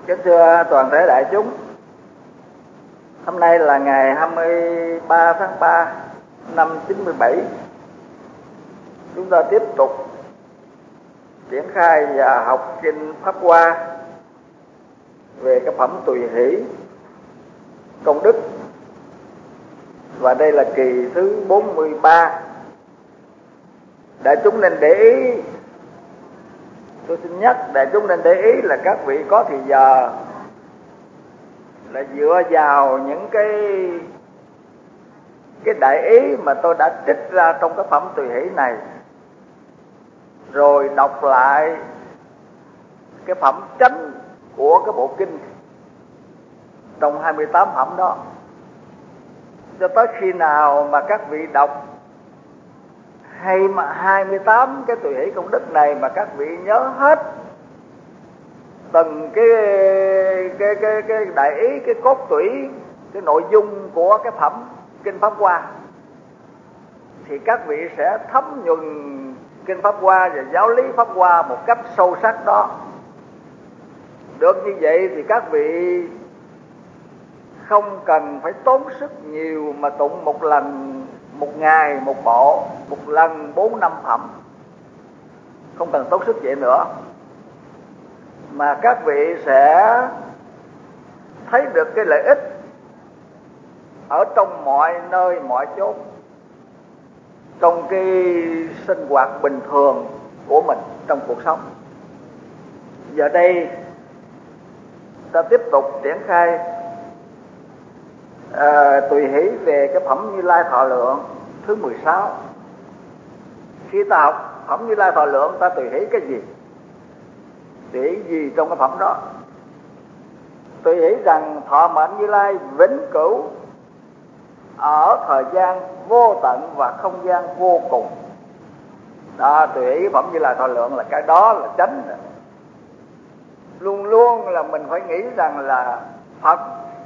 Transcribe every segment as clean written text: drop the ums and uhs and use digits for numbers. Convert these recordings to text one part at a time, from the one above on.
Kính thưa toàn thể đại chúng, hôm nay là ngày 23 tháng 3 năm 97. Chúng ta tiếp tục triển khai và học kinh Pháp Hoa về cái phẩm Tùy Hỷ công đức. Và đây là kỳ thứ 43. Đại chúng nên để ý, tôi xin nhắc đại chúng nên để ý là các vị có thì giờ là dựa vào những cái đại ý mà tôi đã trích ra trong cái phẩm Tùy Hỷ này, rồi đọc lại cái phẩm chánh của cái bộ kinh trong 28 phẩm đó, cho tới khi nào mà các vị đọc hay mà 28 cái Tùy Hỷ công đức này mà các vị nhớ hết từng cái đại ý, cái cốt tủy, cái nội dung của cái phẩm kinh Pháp Hoa, thì các vị sẽ thấm nhuần kinh Pháp Hoa và giáo lý Pháp Hoa một cách sâu sắc đó. Được như vậy thì các vị không cần phải tốn sức nhiều mà tụng một lần, một ngày một bộ, một lần 4-5 phẩm, không cần tốn sức vậy nữa, mà các vị sẽ thấy được cái lợi ích ở trong mọi nơi mọi chốn, trong cái sinh hoạt bình thường của mình trong cuộc sống. Giờ đây ta tiếp tục triển khai Tùy Hỷ về cái phẩm Như Lai Thọ Lượng thứ 16. Khi ta học phẩm Như Lai Thọ Lượng, ta tùy hỷ cái gì? Tùy hỷ gì trong cái phẩm đó? Tùy hỷ rằng thọ mệnh Như Lai vĩnh cửu ở thời gian vô tận và không gian vô cùng. Đó, tùy hỷ phẩm Như Lai Thọ Lượng là cái đó là chánh. Luôn luôn là mình phải nghĩ rằng là Phật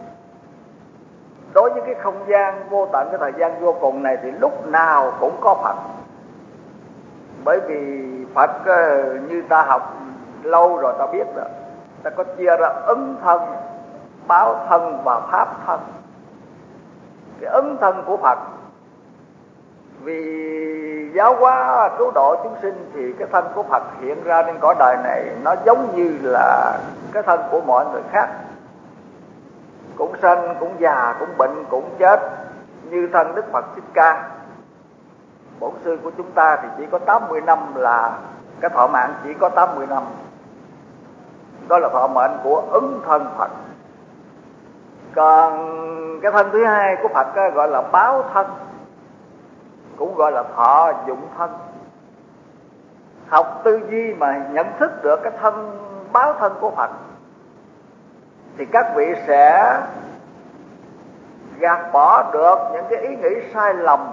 đối với cái không gian vô tận, cái thời gian vô cùng này thì lúc nào cũng có Phật. Bởi vì Phật như ta học lâu rồi ta biết rồi, ta có chia ra ứng thân, báo thân và pháp thân. Cái ứng thân của Phật vì giáo hóa cứu độ chúng sinh thì cái thân của Phật hiện ra trên cõi đời này nó giống như là cái thân của mọi người khác, cũng sanh, cũng già, cũng bệnh, cũng chết như thân Đức Phật Thích Ca. Bổn sư của chúng ta thì chỉ có 80 năm, là cái thọ mạng chỉ có 80 năm. Đó là thọ mệnh của ứng thân Phật. Còn cái thân thứ hai của Phật gọi là báo thân, cũng gọi là thọ dụng thân. Học tư duy mà nhận thức được cái thân báo thân của Phật thì các vị sẽ gạt bỏ được những cái ý nghĩ sai lầm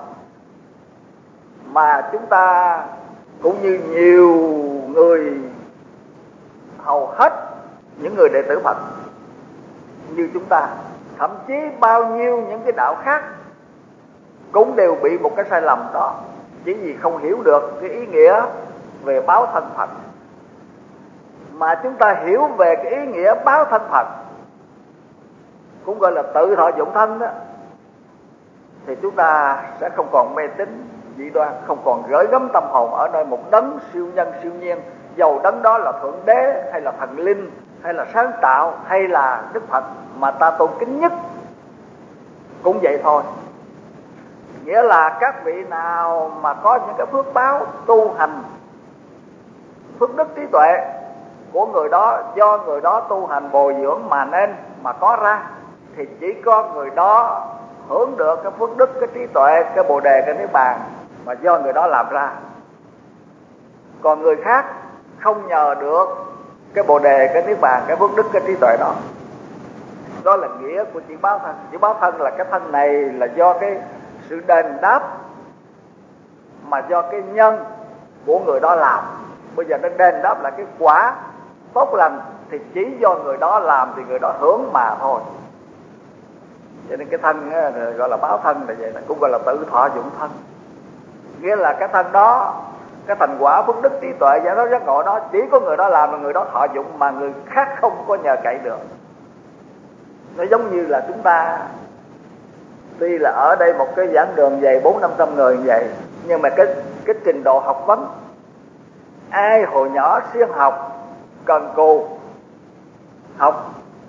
mà chúng ta cũng như nhiều người, hầu hết những người đệ tử Phật như chúng ta, thậm chí bao nhiêu những cái đạo khác cũng đều bị một cái sai lầm đó, chỉ vì không hiểu được cái ý nghĩa về báo thân Phật. Mà chúng ta hiểu về cái ý nghĩa báo thân Phật, cũng gọi là tự thọ dụng thân đó, thì chúng ta sẽ không còn mê tín dị đoan, không còn gửi gắm tâm hồn ở nơi một đấng siêu nhân siêu nhiên, dầu đấng đó là thượng đế hay là thần linh hay là sáng tạo hay là Đức Phật mà ta tôn kính nhất cũng vậy thôi. Nghĩa là các vị nào mà có những cái phước báo tu hành, phước đức trí tuệ của người đó, do người đó tu hành bồi dưỡng mà nên mà có ra, thì chỉ có người đó hưởng được cái phước đức, cái trí tuệ, cái bồ đề, cái niết bàn mà do người đó làm ra. Còn người khác không nhờ được cái bồ đề, cái niết bàn, cái phước đức, cái trí tuệ đó. Đó là nghĩa của chữ báo thân. Chữ báo thân là cái thân này là do cái sự đền đáp mà do cái nhân của người đó làm. Bây giờ nó đền đáp là cái quả tốt lành thì chỉ do người đó làm thì người đó hưởng mà thôi. Cho nên cái thân gọi là báo thân là vậy, cũng gọi là tự thọ dụng thân. Nghĩa là cái thân đó cái thành quả phước đức trí tuệ giải thoát giác ngộ đó chỉ có người đó làm và người đó thọ dụng, mà người khác không có nhờ cậy được. Nó giống như là chúng ta tuy là ở đây một cái giảng đường dày 400-500 người như vậy, nhưng mà cái trình độ học vấn, ai hồi nhỏ siêng học, cần cù học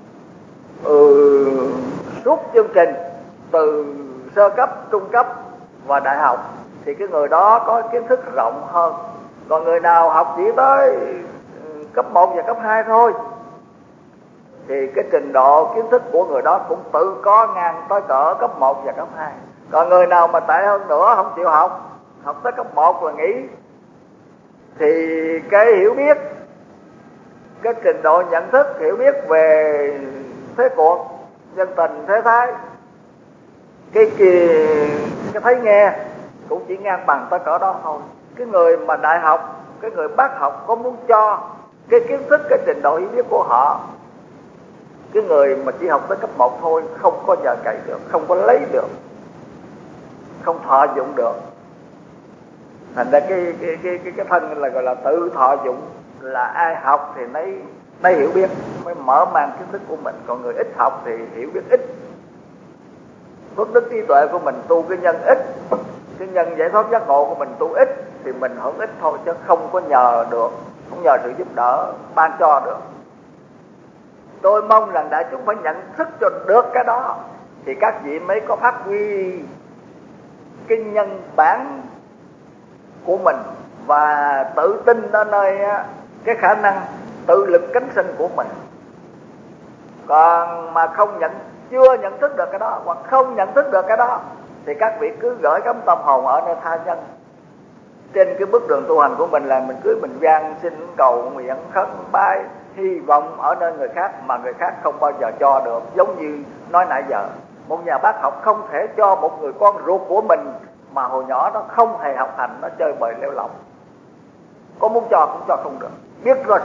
suốt chương trình từ sơ cấp, trung cấp và đại học thì cái người đó có kiến thức rộng hơn. Còn người nào học chỉ tới cấp 1 và cấp 2 thôi thì cái trình độ kiến thức của người đó cũng tự có ngang tới cỡ cấp 1 và cấp 2. Còn người nào mà tệ hơn nữa không chịu học, học tới cấp 1 là nghỉ, thì cái hiểu biết, cái trình độ nhận thức, hiểu biết về thế cuộc, nhân tình, thế thái, cái thấy nghe cũng chỉ ngang bằng tới cỡ đó thôi. Cái người mà đại học, cái người bác học có muốn cho cái kiến thức, cái trình độ hiểu biết của họ, cái người mà chỉ học tới cấp 1 thôi không có nhờ cậy được, không có lấy được, không thọ dụng được. Thành ra cái thân là gọi là tự thọ dụng, là ai học thì nấy hiểu biết, mới mở mang kiến thức của mình. Còn người ít học thì hiểu biết ít, phước đức trí tuệ của mình tu cái nhân ít, cái nhân giải thoát giác ngộ của mình tu ít thì mình hưởng ít thôi, chứ không có nhờ được, không nhờ sự giúp đỡ ban cho được. Tôi mong rằng đại chúng phải nhận thức cho được cái đó thì các vị mới có phát huy cái nhân bản của mình và tự tin ở nơi cái khả năng tự lực cánh sinh của mình. Còn mà chưa nhận thức được cái đó hoặc không nhận thức được cái đó thì các vị cứ gửi cắm tâm hồn ở nơi tha nhân. Trên cái bước đường tu hành của mình là mình cứ mình van xin cầu nguyện khấn bái hy vọng ở nơi người khác mà người khác không bao giờ cho được. Giống như nói nãy giờ, một nhà bác học không thể cho một người con ruột của mình mà hồi nhỏ nó không hề học hành, nó chơi bời lêu lỏng, có muốn cho cũng cho không được, biết nó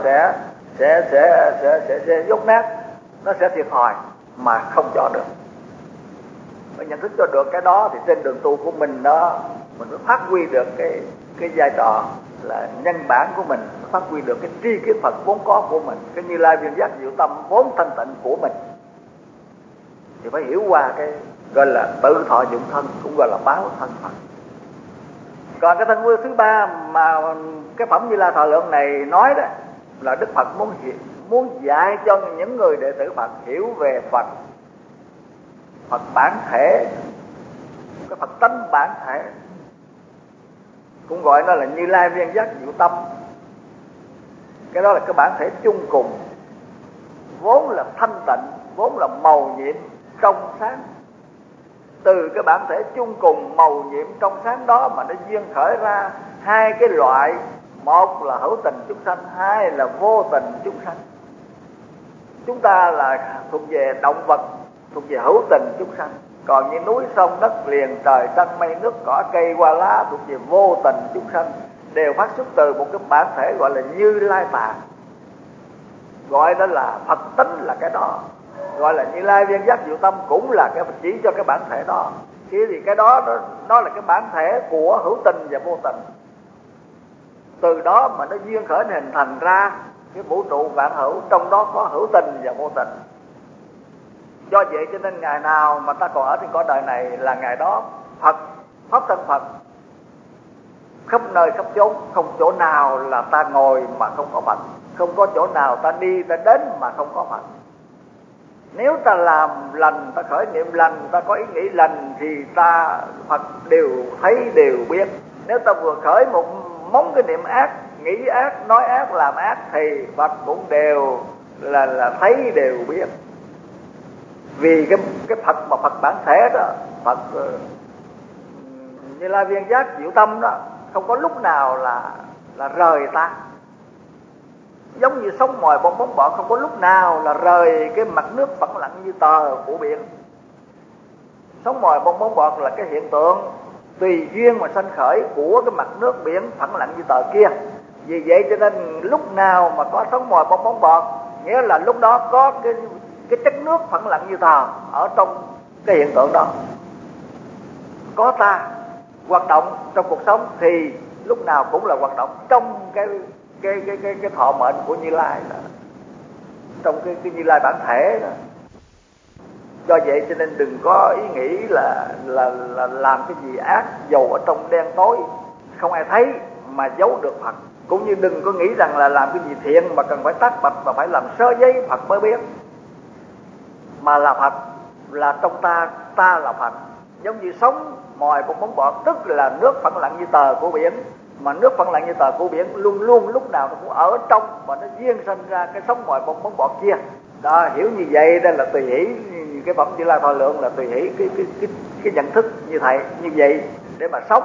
sẽ dốt nát, nó sẽ thiệt thòi mà không cho được. Phải nhận thức cho được cái đó thì trên đường tu của mình đó mình mới phát huy được cái vai trò là nhân bản của mình, phát huy được cái tri kiến Phật vốn có của mình, cái Như Lai viên giác diệu tâm vốn thanh tịnh của mình. Thì phải hiểu qua cái gọi là tự thọ dụng thân, cũng gọi là báo thân Phật. Còn cái thân thứ ba mà cái phẩm Như Lai Thọ Lượng này nói đó là Đức Phật muốn dạy cho những người đệ tử Phật hiểu về Phật bản thể, cái Phật tánh bản thể, cũng gọi nó là Như Lai viên giác diệu tâm. Cái đó là cái bản thể chung cùng, vốn là thanh tịnh, vốn là màu nhiệm trong sáng. Từ cái bản thể chung cùng màu nhiệm trong sáng đó mà nó duyên khởi ra hai cái loại, một là hữu tình chúng sanh, hai là vô tình chúng sanh. Chúng ta là thuộc về động vật, thuộc về hữu tình chúng sanh. Còn như núi sông đất liền, trời trăng mây nước cỏ cây hoa lá thuộc về vô tình chúng sanh, đều phát xuất từ một cái bản thể gọi là Như Lai Tạng. Gọi đó là Phật tính là cái đó, gọi là Như Lai viên giác diệu tâm cũng là cái chỉ cho cái bản thể đó. Thì cái đó nó là cái bản thể của hữu tình và vô tình. Từ đó mà nó duyên khởi hình thành ra cái vũ trụ vạn hữu, trong đó có hữu tình và vô tình. Do vậy cho nên ngày nào mà ta còn ở trên cõi đời này là ngày đó Phật, pháp thân Phật khắp nơi khắp chốn, không chỗ nào là ta ngồi mà không có Phật, không có chỗ nào ta đi ta đến mà không có Phật. Nếu ta làm lành, ta khởi niệm lành, ta có ý nghĩ lành thì Phật đều thấy đều biết. Nếu ta vừa khởi một móng cái niệm ác, nghĩ ác, nói ác, làm ác thì Phật cũng đều là thấy đều biết. Vì cái Phật mà Phật bản thể đó, Phật Như Lai viên giác diệu tâm đó, không có lúc nào là rời ta. Giống như sóng mồi bong bóng bọt, không có lúc nào là rời cái mặt nước phẳng lặng như tờ của biển. Sóng mồi bong bóng bọt là cái hiện tượng tùy duyên mà sanh khởi của cái mặt nước biển phẳng lặng như tờ kia. Vì vậy cho nên lúc nào mà có sóng mồi bong bóng bọt, nghĩa là lúc đó có cái chất nước phẳng lặng như tờ ở trong cái hiện tượng đó. Có ta hoạt động trong cuộc sống thì lúc nào cũng là hoạt động trong cái thọ mệnh của Như Lai đó, trong cái Như Lai bản thể đó. Do vậy cho nên đừng có ý nghĩ là làm cái gì ác dầu ở trong đen tối không ai thấy mà giấu được Phật, cũng như đừng có nghĩ rằng là làm cái gì thiện mà cần phải tát bạch và phải làm sơ giấy Phật mới biết, mà là Phật, là trong ta là Phật. Giống như sống mòi một bóng bọt, tức là nước phẳng lặng như tờ của biển, mà nước phẳng lặng như tờ của biển luôn luôn lúc nào nó cũng ở trong và nó duyên sinh ra cái sống mòi bóng bọt kia đó. Hiểu như vậy đây là tùy hỷ, cái phẩm Như Lai Thọ Lượng là tùy hỷ cái nhận thức như thầy như vậy để mà sống.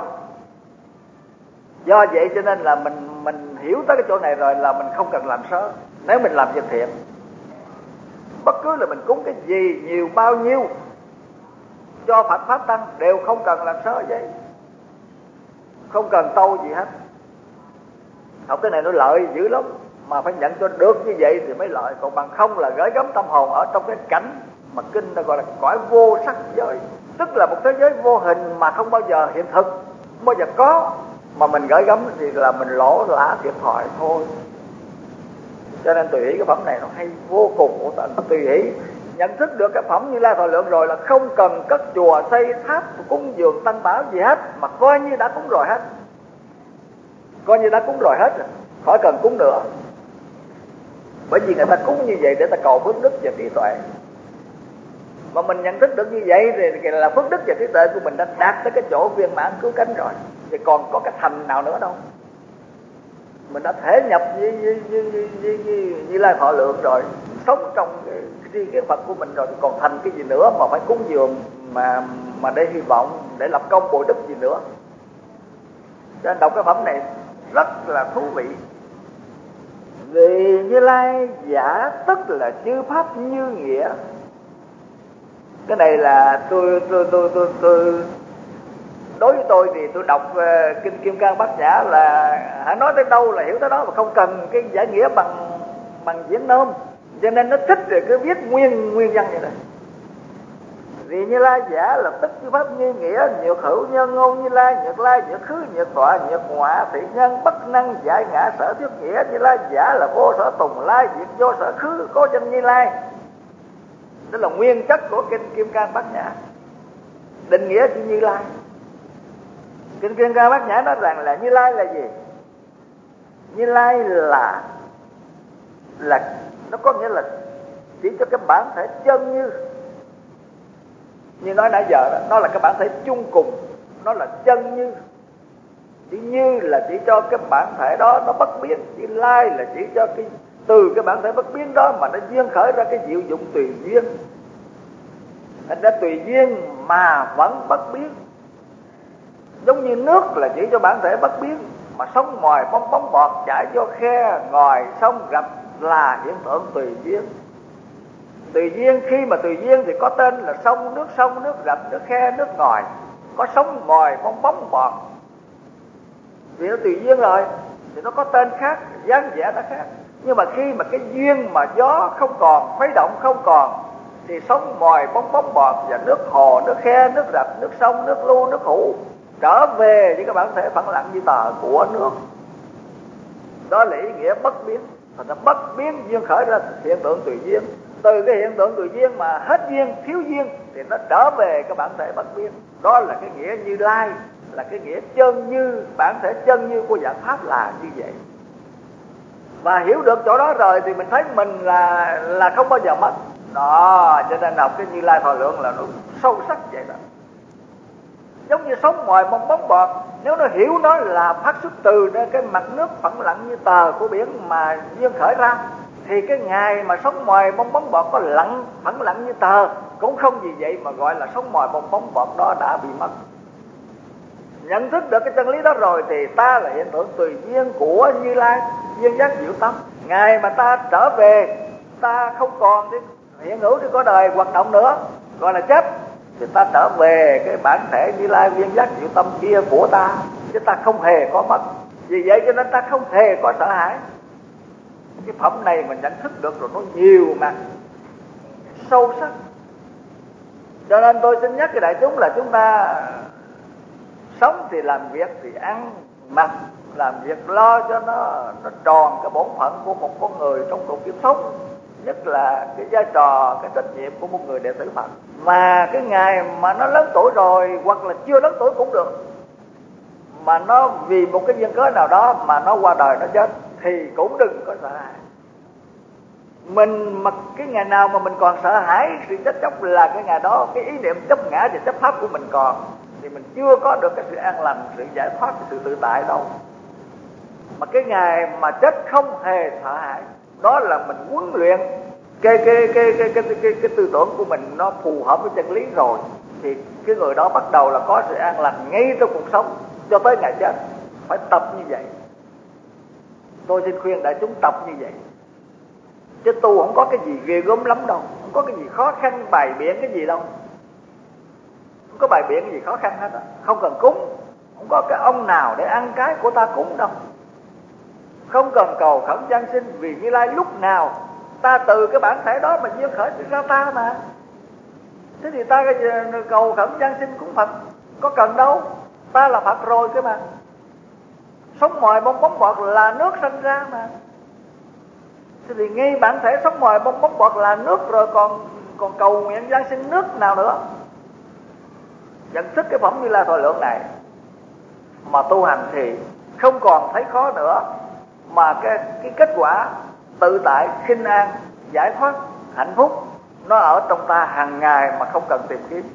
Do vậy cho nên là mình hiểu tới cái chỗ này rồi là mình không cần làm sớ. Nếu mình làm việc thiện, bất cứ là mình cúng cái gì nhiều bao nhiêu cho Phật Pháp Tăng đều không cần làm sớ vậy, không cần tâu gì hết. Học cái này nó lợi dữ lắm, mà phải nhận cho được như vậy thì mới lợi, còn bằng không là gửi gắm tâm hồn ở trong cái cảnh mà kinh ta gọi là cõi vô sắc giới, tức là một thế giới vô hình mà không bao giờ hiện thực, không bao giờ có, mà mình gửi gắm thì là mình lỗ lã thiệt thòi thôi. Cho nên tùy hỷ cái phẩm này nó hay vô cùng vô tận. Tùy hỷ nhận thức được cái phẩm Như Lai Thọ Lượng rồi là không cần cất chùa xây tháp cúng dường tăng bảo gì hết, mà coi như đã cúng rồi hết, coi như đã cúng rồi hết rồi, khỏi cần cúng nữa. Bởi vì người ta cúng như vậy để ta cầu phước đức và trí tuệ, mà mình nhận thức được như vậy thì là phước đức và trí tuệ của mình đã đạt tới cái chỗ viên mãn cứu cánh rồi, thì còn có cái thành nào nữa đâu. Mình đã thể nhập Như Lai Thọ Lượng rồi, sống trong cái Phật của mình rồi, thì còn thành cái gì nữa mà phải cúng dường mà để hy vọng để lập công bồi đức gì nữa. Cho nên đọc cái phẩm này rất là thú vị. Vì Như Lai giả tức là chư pháp như nghĩa. Cái này là tôi đối với tôi thì tôi đọc kinh Kim Cang Bát Nhã là hãy nói tới đâu là hiểu tới đó, mà không cần cái giải nghĩa bằng diễn nôm. Cho nên nó thích rồi cứ viết nguyên văn vậy này. Vì Như Lai giả là tức chư pháp như nghĩa, nhược hữu nhân ngôn Như Lai, nhược lai nhược khứ nhược tọa nhược ngọa, thị nhân bất năng giải ngã sở thuyết nghĩa. Như Lai giả là vô sở tùng lai, diệt vô sở khứ, có danh Như Lai. Đó là nguyên chất của kinh Kim Cang Bát Nhã, định nghĩa chữ Như Lai. Kinh Kim Cang Bát Nhã nói rằng là Như Lai là gì? Như Lai là nó có nghĩa là chỉ cho cái bản thể chân như nói nãy giờ đó, nó là cái bản thể chung cùng, nó là chân như. Chỉ như là chỉ cho cái bản thể đó nó bất biến, chỉ lai là chỉ cho cái từ cái bản thể bất biến đó mà nó duyên khởi ra cái diệu dụng tùy duyên. Thành ra tùy duyên mà vẫn bất biến. Giống như nước là chỉ cho bản thể bất biến, mà sông ngòi bong bọt chảy vô khe ngòi sông rạch là hiện tượng tùy duyên. Tùy duyên, khi mà tùy duyên thì có tên là sông, nước rạch, nước khe, nước ngòi. Có sông ngòi bong bọt. Vì nó tùy duyên rồi thì nó có tên khác, dáng vẻ nó khác. Nhưng mà khi mà cái duyên mà gió không còn, khuấy động không còn, thì sông ngòi bong bọt và nước hồ, nước khe, nước rạch, nước sông, nước lưu, nước hữu trở về với cái bản thể phẳng lặng như tờ của nước. Đó là ý nghĩa bất biến. Thành ra bất biến duyên khởi ra hiện tượng tùy duyên. Từ cái hiện tượng tùy duyên mà hết duyên, thiếu duyên thì nó trở về cái bản thể bất biến. Đó là cái nghĩa Như Lai, là cái nghĩa chân như, bản thể chân như của dạng pháp là như vậy. Và hiểu được chỗ đó rồi thì mình thấy mình là không bao giờ mất. Đó, cho nên học cái Như Lai Thọ Lượng là nó sâu sắc vậy đó. Giống như sóng ngòi bong bọt, nếu nó hiểu nó là phát xuất từ cái mặt nước phẳng lặng như tờ của biển mà duyên khởi ra, thì cái ngày mà sóng ngòi bong bọt có lặng phẳng lặng như tờ cũng không gì vậy mà gọi là sóng ngòi bong bọt đó đã bị mất. Nhận thức được cái chân lý đó rồi thì ta là hiện tượng tùy duyên của Như Lai, duyên giác diệu tâm. Ngày mà ta trở về, ta không còn hiện hữu trên cõi đời hoạt động nữa, gọi là chết, thì ta trở về cái bản thể Như Lai viên giác diệu tâm kia của ta, chứ ta không hề có mất. Vì vậy cho nên ta không hề có sợ hãi. Cái phẩm này mình nhận thức được rồi, nó nhiều mặt sâu sắc. Cho nên tôi xin nhắc cái đại chúng là chúng ta sống thì làm việc, thì ăn, mặt làm việc lo cho nó tròn cái bổn phận của một con người trong cuộc kiếp sống, nhất là cái vai trò, cái trách nhiệm của một người đệ tử Phật. Mà cái ngày mà nó lớn tuổi rồi, hoặc là chưa lớn tuổi cũng được, mà nó vì một cái duyên cớ nào đó mà nó qua đời, nó chết, thì cũng đừng có sợ hãi. Mình mà cái ngày nào mà mình còn sợ hãi sự chết chóc, là cái ngày đó cái ý niệm chấp ngã và chấp pháp của mình còn, thì mình chưa có được cái sự an lành, sự giải thoát, sự tự tại đâu. Mà cái ngày mà chết không hề sợ hãi, đó là mình huấn luyện cái tư tưởng của mình nó phù hợp với chân lý rồi, thì cái người đó bắt đầu là có sự an lành ngay trong cuộc sống cho tới ngày chết. Phải tập như vậy. Tôi xin khuyên đại chúng tập như vậy. Chứ tu không có cái gì ghê gớm lắm đâu, không có cái gì khó khăn bày biện cái gì đâu, không có bày biện cái gì khó khăn hết á. Không cần cúng, không có cái ông nào để ăn cái của ta cúng đâu. Không cần cầu khẩn giáng sinh, vì Như Lai lúc nào ta từ cái bản thể đó mà duyên khởi ra ta mà. Thế thì ta cầu khẩn giáng sinh cúng Phật có cần đâu, ta là Phật rồi cơ mà. Sống mồi bong bóng bọt là nước sanh ra mà. Thế thì ngay bản thể sống mồi bong bóng bọt là nước rồi, còn cầu nguyện giáng sinh nước nào nữa. Nhận thức cái phẩm Như Lai Thọ Lượng này mà tu hành thì không còn thấy khó nữa, mà cái kết quả tự tại, khinh an, giải thoát, hạnh phúc nó ở trong ta hàng ngày mà không cần tìm kiếm.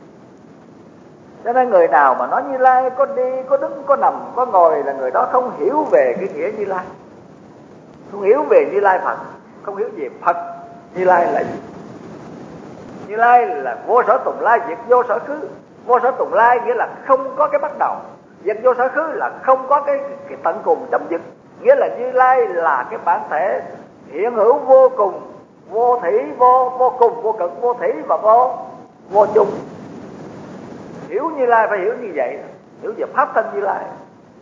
Cho nên người nào mà nói Như Lai có đi, có đứng, có nằm, có ngồi là người đó không hiểu về cái nghĩa Như Lai, không hiểu về Như Lai Phật, không hiểu về Phật Như Lai là gì. Như Lai là vô sở tùng lai, diệt vô sở khứ. Vô sở tùng lai nghĩa là không có cái bắt đầu, diệt vô sở khứ là không có cái tận cùng chấm dứt. Nghĩa là Như Lai là cái bản thể hiện hữu vô cùng, vô thủy, vô cùng, vô cực, vô thủy và vô chung. Hiểu Như Lai phải hiểu như vậy, hiểu về pháp thân Như Lai.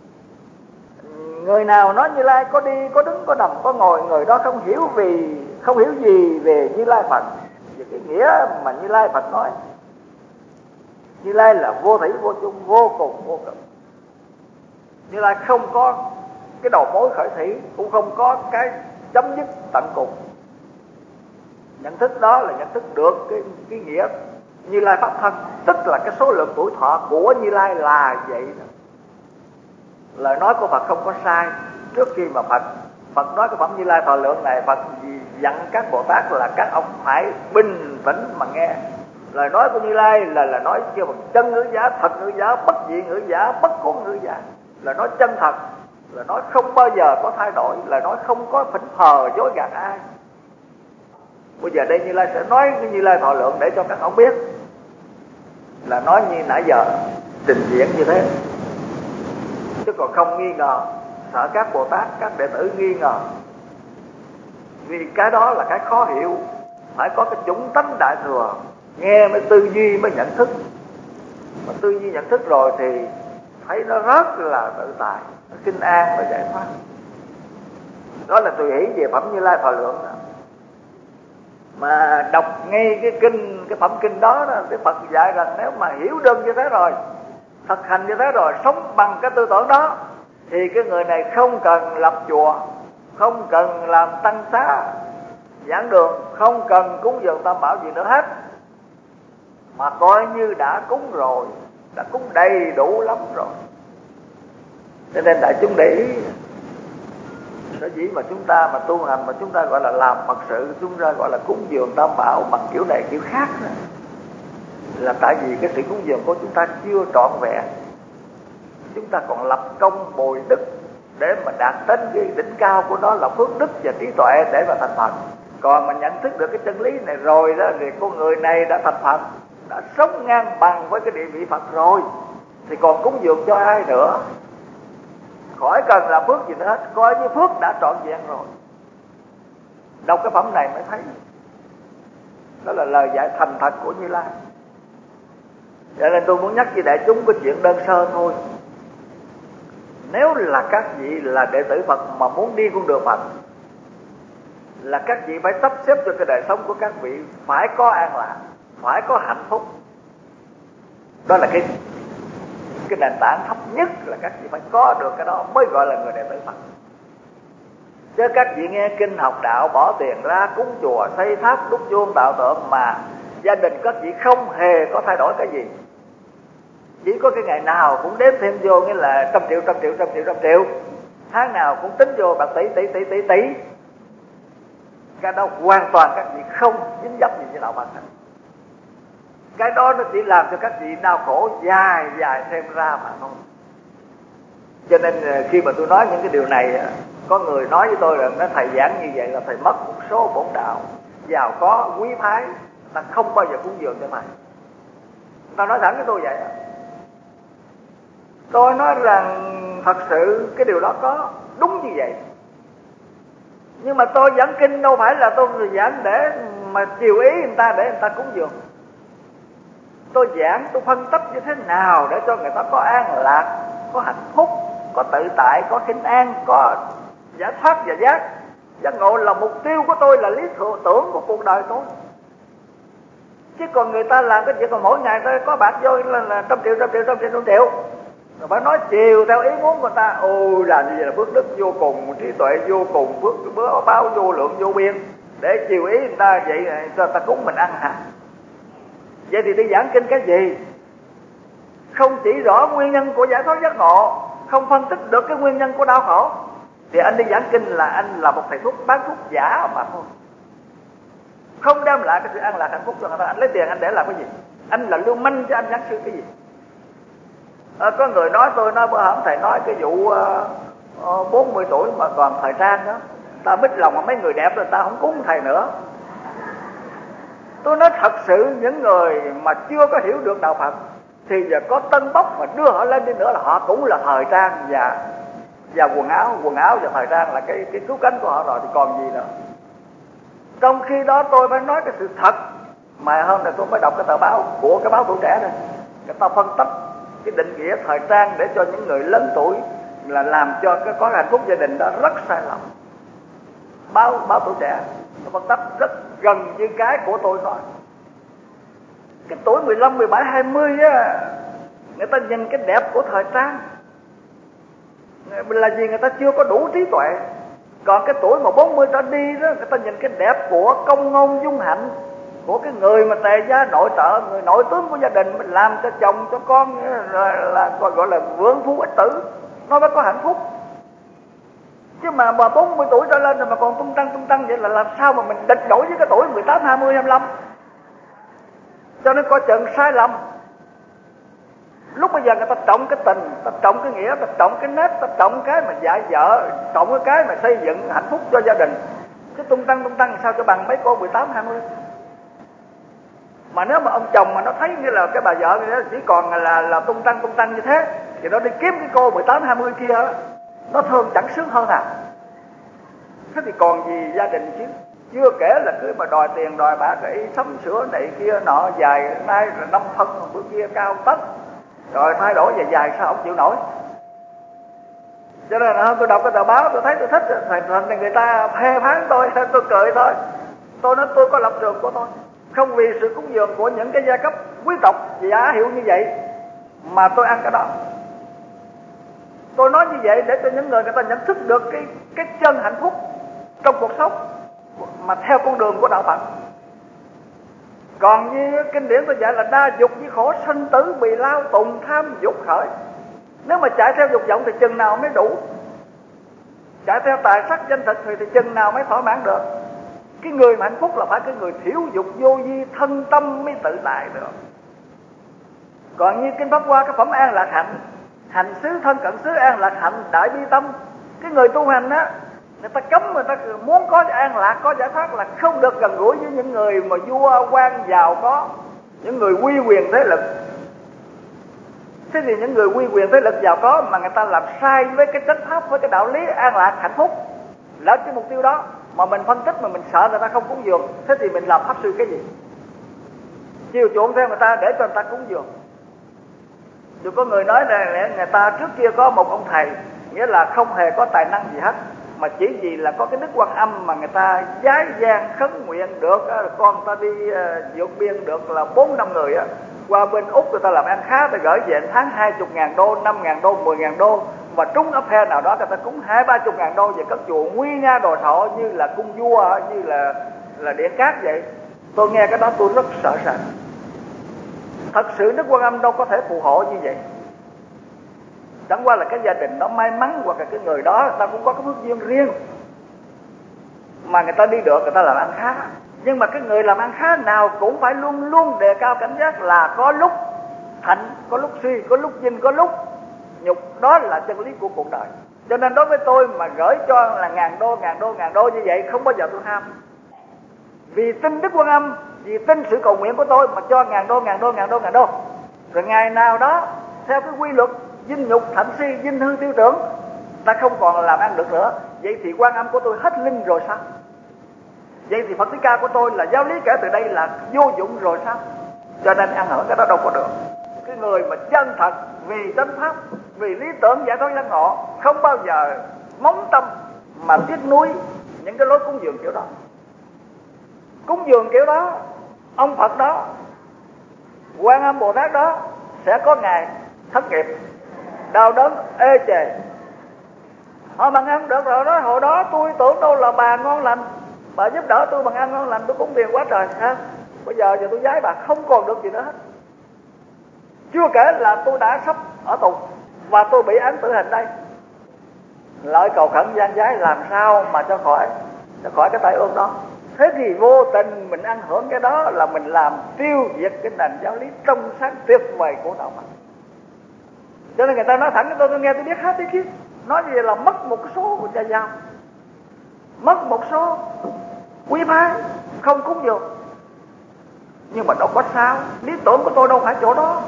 Người nào nói Như Lai có đi, có đứng, có nằm, có ngồi, người đó không hiểu gì về Như Lai Phật, về cái nghĩa mà Như Lai Phật nói. Như Lai là vô thủy, vô chung, vô cùng, vô cực. Như Lai không có cái đầu mối khởi thủy, cũng không có cái chấm dứt tận cùng. Nhận thức đó là nhận thức được cái nghĩa Như Lai pháp thân, tức là cái số lượng tuổi thọ của Như Lai là vậy đó. Lời nói của Phật không có sai. Trước khi mà Phật nói cái phẩm Như Lai Thọ Lượng này, Phật dặn các Bồ Tát là các ông phải bình tĩnh mà nghe. Lời nói của Như Lai là nói kêu bằng chân ngữ giả, thật ngữ giả, bất dị ngữ giả, bất cố ngữ giả. Là nói chân thật, là nói không bao giờ có thay đổi, là nói không có phỉnh phờ dối gạt ai. Bây giờ đây Như Lai sẽ nói cái Như Lai Thọ Lượng để cho các ông biết, là nói như nãy giờ trình diễn như thế, chứ còn không nghi ngờ, sợ các Bồ Tát, các đệ tử nghi ngờ. Vì cái đó là cái khó hiểu, phải có cái chủng tánh đại thừa, nghe mới tư duy, mới nhận thức. Mà tư duy nhận thức rồi thì thấy nó rất là tự tại, nó kinh an và giải thoát. Đó là tùy hỷ về phẩm Như Lai Thọ Lượng đó. Mà đọc ngay cái phẩm kinh đó, thì Phật dạy rằng nếu mà hiểu đơn như thế rồi, thực hành như thế rồi, sống bằng cái tư tưởng đó, thì cái người này không cần lập chùa, không cần làm tăng xá, giảng đường, không cần cúng dường tam bảo gì nữa hết, mà coi như đã cúng rồi, đã cúng đầy đủ lắm rồi. Cho nên đại chúng để ý, sở dĩ mà chúng ta mà tu hành mà chúng ta gọi là làm Phật sự, chúng ta gọi là cúng dường tam bảo bằng kiểu này kiểu khác đó, là tại vì cái sự cúng dường của chúng ta chưa trọn vẹn. Chúng ta còn lập công bồi đức để mà đạt đến cái đỉnh cao của nó là phước đức và trí tuệ để mà thành Phật. Còn mà nhận thức được cái chân lý này rồi đó, thì con người này đã thành Phật, đã sống ngang bằng với cái địa vị Phật rồi, thì còn cúng dường cho ai nữa? Khỏi cần làm phước gì nữa hết, coi như phước đã trọn vẹn rồi. Đọc cái phẩm này mới thấy đó là lời dạy thành thật của Như Lai. Cho nên tôi muốn nhắc với đại chúng cái chuyện đơn sơ thôi. Nếu là các vị là đệ tử Phật mà muốn đi con đường Phật, là các vị phải sắp xếp cho cái đời sống của các vị phải có an lạc, phải có hạnh phúc. Đó là cái nền tảng thấp nhất là các vị phải có được cái đó mới gọi là người đệ tử Phật. Chứ các vị nghe kinh học đạo, bỏ tiền ra cúng chùa, xây tháp, đúc chuông, tạo tượng mà gia đình các vị không hề có thay đổi cái gì. Chỉ có cái ngày nào cũng đếm thêm vô, nghĩa là trăm triệu, tháng nào cũng tính vô bạc tỷ. Cái đó hoàn toàn các vị không dính dấp gì với đạo Phật. Cái đó nó chỉ làm cho các vị đau khổ dài thêm ra mà thôi. Cho nên khi mà tôi nói những cái điều này, có người nói với tôi là thầy giảng như vậy là thầy mất một số bổn đạo, giàu có quý phái, ta không bao giờ cúng dường cho thầy. Ta nói thẳng với tôi vậy. Tôi nói rằng thật sự cái điều đó có đúng như vậy. Nhưng mà tôi giảng kinh đâu phải là tôi giảng để mà chiều ý người ta để người ta cúng dường. Tôi giảng, tôi phân tích như thế nào để cho người ta có an lạc, có hạnh phúc, có tự tại, có khinh an, có giải thoát và giác. Giác ngộ là mục tiêu của tôi, là lý tưởng của cuộc đời tôi. Chứ còn người ta làm cái chuyện còn mỗi ngày ta có bạc vô là trăm triệu. Rồi phải nói chiều theo ý muốn của người ta. Ôi làm như vậy là phước đức vô cùng, trí tuệ vô cùng, phước báo vô lượng vô biên. Để chiều ý người ta vậy cho người ta cúng mình ăn hả? Vậy thì đi giảng kinh cái gì? Không chỉ rõ nguyên nhân của giải thoát giác ngộ, không phân tích được cái nguyên nhân của đau khổ, thì anh đi giảng kinh là anh là một thầy thuốc bán thuốc giả mà thôi. Không đem lại cái sự an lạc hạnh phúc cho người ta. Anh lấy tiền anh để làm cái gì? Anh là lưu manh cho anh giảng sư cái gì? Có người nói tôi nói bữa hổm thầy nói cái vụ 40 tuổi mà còn thời trang đó, ta mít lòng mà mấy người đẹp rồi ta không cúng thầy nữa. Tôi nói thật sự những người mà chưa có hiểu được đạo Phật thì giờ có tân bốc mà đưa họ lên đi nữa là họ cũng là thời trang và quần áo và thời trang là cái cứu cánh của họ rồi thì còn gì nữa. Trong khi đó tôi phải nói cái sự thật. Mà hôm nay tôi mới đọc cái tờ báo của cái báo Tuổi Trẻ này, người ta phân tích cái định nghĩa thời trang để cho những người lớn tuổi là làm cho cái có hạnh phúc gia đình đó rất sai lầm. Báo Tuổi Trẻ nó phân tích rất gần như cái của tôi nói. Cái tuổi 15, 17, 20 á, người ta nhìn cái đẹp của thời trang là vì người ta chưa có đủ trí tuệ. Còn cái tuổi mà 40 trở đi đó, người ta nhìn cái đẹp của công ngôn dung hạnh, của cái người mà tề gia nội trợ, người nội tướng của gia đình, mình làm cho chồng cho con là gọi là vượng phu ích tử, nó mới có hạnh phúc. Chứ mà 40 tuổi trở lên rồi mà còn tung tăng vậy là làm sao mà mình địch nổi với cái tuổi 18, 20, 25. Cho nên coi chừng sai lầm. Lúc bây giờ người ta trọng cái tình, ta trọng cái nghĩa, ta trọng cái nết, ta trọng cái mà dạy vợ, trọng cái mà xây dựng hạnh phúc cho gia đình. Chứ tung tăng sao cho bằng mấy cô 18, 20. Mà nếu mà ông chồng mà nó thấy như là cái bà vợ này chỉ còn là tung tăng như thế, thì nó đi kiếm cái cô 18, 20 kia đó, nó thương chẳng sướng hơn nào. Thế thì còn gì gia đình chứ. Chưa kể là cứ mà đòi tiền đòi bạc để sắm sửa này kia nọ, dài nay rồi 5 phân, bữa kia cao tấc, rồi thay đổi dài sao ông chịu nổi. Cho nên là tôi đọc cái tờ báo tôi thấy tôi thích, thành người ta phê phán tôi cười thôi. Tôi nói tôi có lập trường của tôi, không vì sự cúng dường của những cái giai cấp quý tộc giả hiệu như vậy mà tôi ăn cái đó. Tôi nói như vậy để cho những người ta nhận thức được cái chân hạnh phúc trong cuộc sống mà theo con đường của đạo Phật. Còn như kinh điển tôi dạy là đa dục với khổ sinh tử, bì lao tùng tham dục khởi. Nếu mà chạy theo dục vọng thì chừng nào mới đủ, chạy theo tài sắc danh thực thì chừng nào mới thỏa mãn được. Cái người mà hạnh phúc là phải cái người thiếu dục vô vi, thân tâm mới tự tại được. Còn như kinh Pháp Hoa, cái phẩm an lạc hạnh, hành xứ thân cận xứ an lạc hạnh đại bi tâm. Cái người tu hành á, người ta cấm, người ta muốn có an lạc, có giải thoát là không được gần gũi với những người mà vua quan giàu có, những người uy quyền thế lực. Thế thì những người uy quyền thế lực giàu có mà người ta làm sai với cái chánh pháp, với cái đạo lý an lạc hạnh phúc, lỡ cái mục tiêu đó mà mình phân tích mà mình sợ người ta không cúng dường, thế thì mình làm pháp sư cái gì? Chiều chuộng theo người ta để cho người ta cúng dường. Rồi có người nói là người ta trước kia có một ông thầy, nghĩa là không hề có tài năng gì hết, mà chỉ vì là có cái đức Quan Âm mà người ta giái gian khấn nguyện được, con ta đi vượt biên được là 4-5 người á, Qua bên Úc người ta làm ăn khá, ta gửi về tháng 20.000 đô, 5.000 đô, 10.000 đô, mà trúng ấp phe nào đó người ta cúng 20-30.000 đô về cất chùa nguy nga đồi thọ như là cung vua, như là điện cát vậy. Tôi nghe cái đó tôi rất sợ sệt. Thật sự Đức Quan Âm đâu có thể phù hộ như vậy. Chẳng qua là cái gia đình đó may mắn, hoặc là cái người đó người ta cũng có cái phước duyên riêng mà người ta đi được, người ta làm ăn khá. Nhưng mà cái người làm ăn khá nào cũng phải luôn luôn đề cao cảnh giác là có lúc thạnh, có lúc suy, có lúc vinh, có lúc nhục. Đó là chân lý của cuộc đời. Cho nên đối với tôi mà gửi cho là ngàn đô như vậy, không bao giờ tôi ham. Vì tin Đức Quan Âm, vì tin sự cầu nguyện của tôi mà cho ngàn đô. Rồi ngày nào đó theo cái quy luật vinh nhục thạnh suy, vinh hư tiêu tưởng, ta không còn làm ăn được nữa. Vậy thì Quan Âm của tôi hết linh rồi sao? Vậy thì Phật Thích Ca của tôi là giáo lý kể từ đây là vô dụng rồi sao? Cho nên ăn hưởng cái đó đâu có được. Cái người mà chân thật vì chánh pháp, vì lý tưởng giải thoát giác ngộ, không bao giờ móng tâm mà tiếc nuối những cái lối cúng dường kiểu đó. Cúng dường kiểu đó, ông Phật đó, Quan Âm Bồ Tát đó sẽ có ngày thất nghiệp, đau đớn, ê chề. Họ bằng ăn được rồi đó, hồi đó tôi tưởng đâu là bà ngon lành, bà giúp đỡ tôi bằng ăn ngon lành, tôi cúng tiền quá trời ha. Bây giờ tôi giái bà không còn được gì nữa hết. Chưa kể là tôi đã sắp ở tù và tôi bị án tử hình đây. Lợi cầu khẩn gian giái làm sao mà cho khỏi cái tai ương đó. Thế thì vô tình mình ăn hưởng cái đó là mình làm tiêu diệt cái nền giáo lý trong sáng tuyệt vời của đạo Phật. Cho nên người ta nói thẳng cho tôi nghe tôi biết hết ý kiến. Nói gì là mất một số của cha giáo, mất một số quý phái không cúng dường. Nhưng mà đâu có sao, lý tưởng của tôi đâu phải chỗ đó.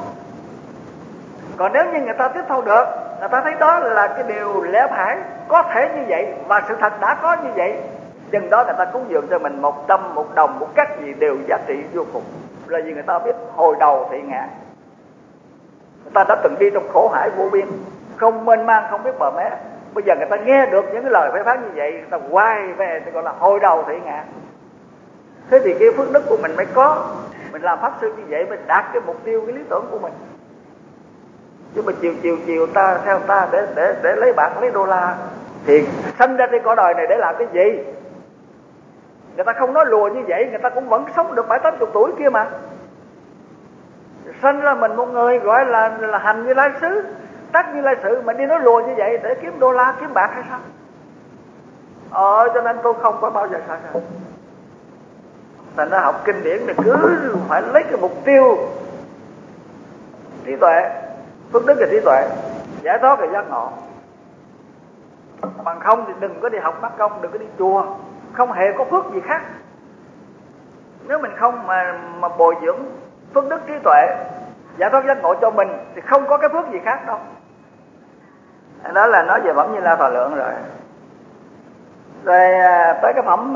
Còn nếu như người ta tiếp thu được, người ta thấy đó là cái điều lẽ phải, có thể như vậy và sự thật đã có như vậy, chừng đó người ta cúng dường cho mình 100, 1 đồng, một cách gì đều giá trị vô cùng. Là vì người ta biết hồi đầu thị ngạn, người ta đã từng đi trong khổ hải vô biên, không mênh mang, không biết bờ mé. Bây giờ người ta nghe được những cái lời phê phán như vậy, người ta quay về thì gọi là hồi đầu thị ngạn. Thế thì cái phước đức của mình mới có. Mình làm pháp sư như vậy mình đạt cái mục tiêu, cái lý tưởng của mình. Chứ mà chiều ta theo ta để lấy bạc lấy đô la thì sanh ra trên cõi đời này để làm cái gì? Người ta không nói lùa như vậy, người ta cũng vẫn sống được 70-80 tuổi kia mà. Sanh ra mình một người gọi là hành Như Lai Xứ, tác Như Lai Sự mà đi nói lùa như vậy để kiếm đô la, kiếm bạc hay sao? Cho nên tôi không có bao giờ sai ra. Thành ra học kinh điển thì cứ phải lấy cái mục tiêu trí tuệ, phước đức là trí tuệ, giải thoát là giác ngộ. Bằng không thì đừng có đi học mắc công, đừng có đi chùa, không hề có phước gì khác. Nếu mình không mà bồi dưỡng phước đức trí tuệ, giải thoát giác ngộ cho mình thì không có cái phước gì khác đâu. Đó là nói về phẩm Như Lai Thọ Lượng rồi. Rồi tới cái phẩm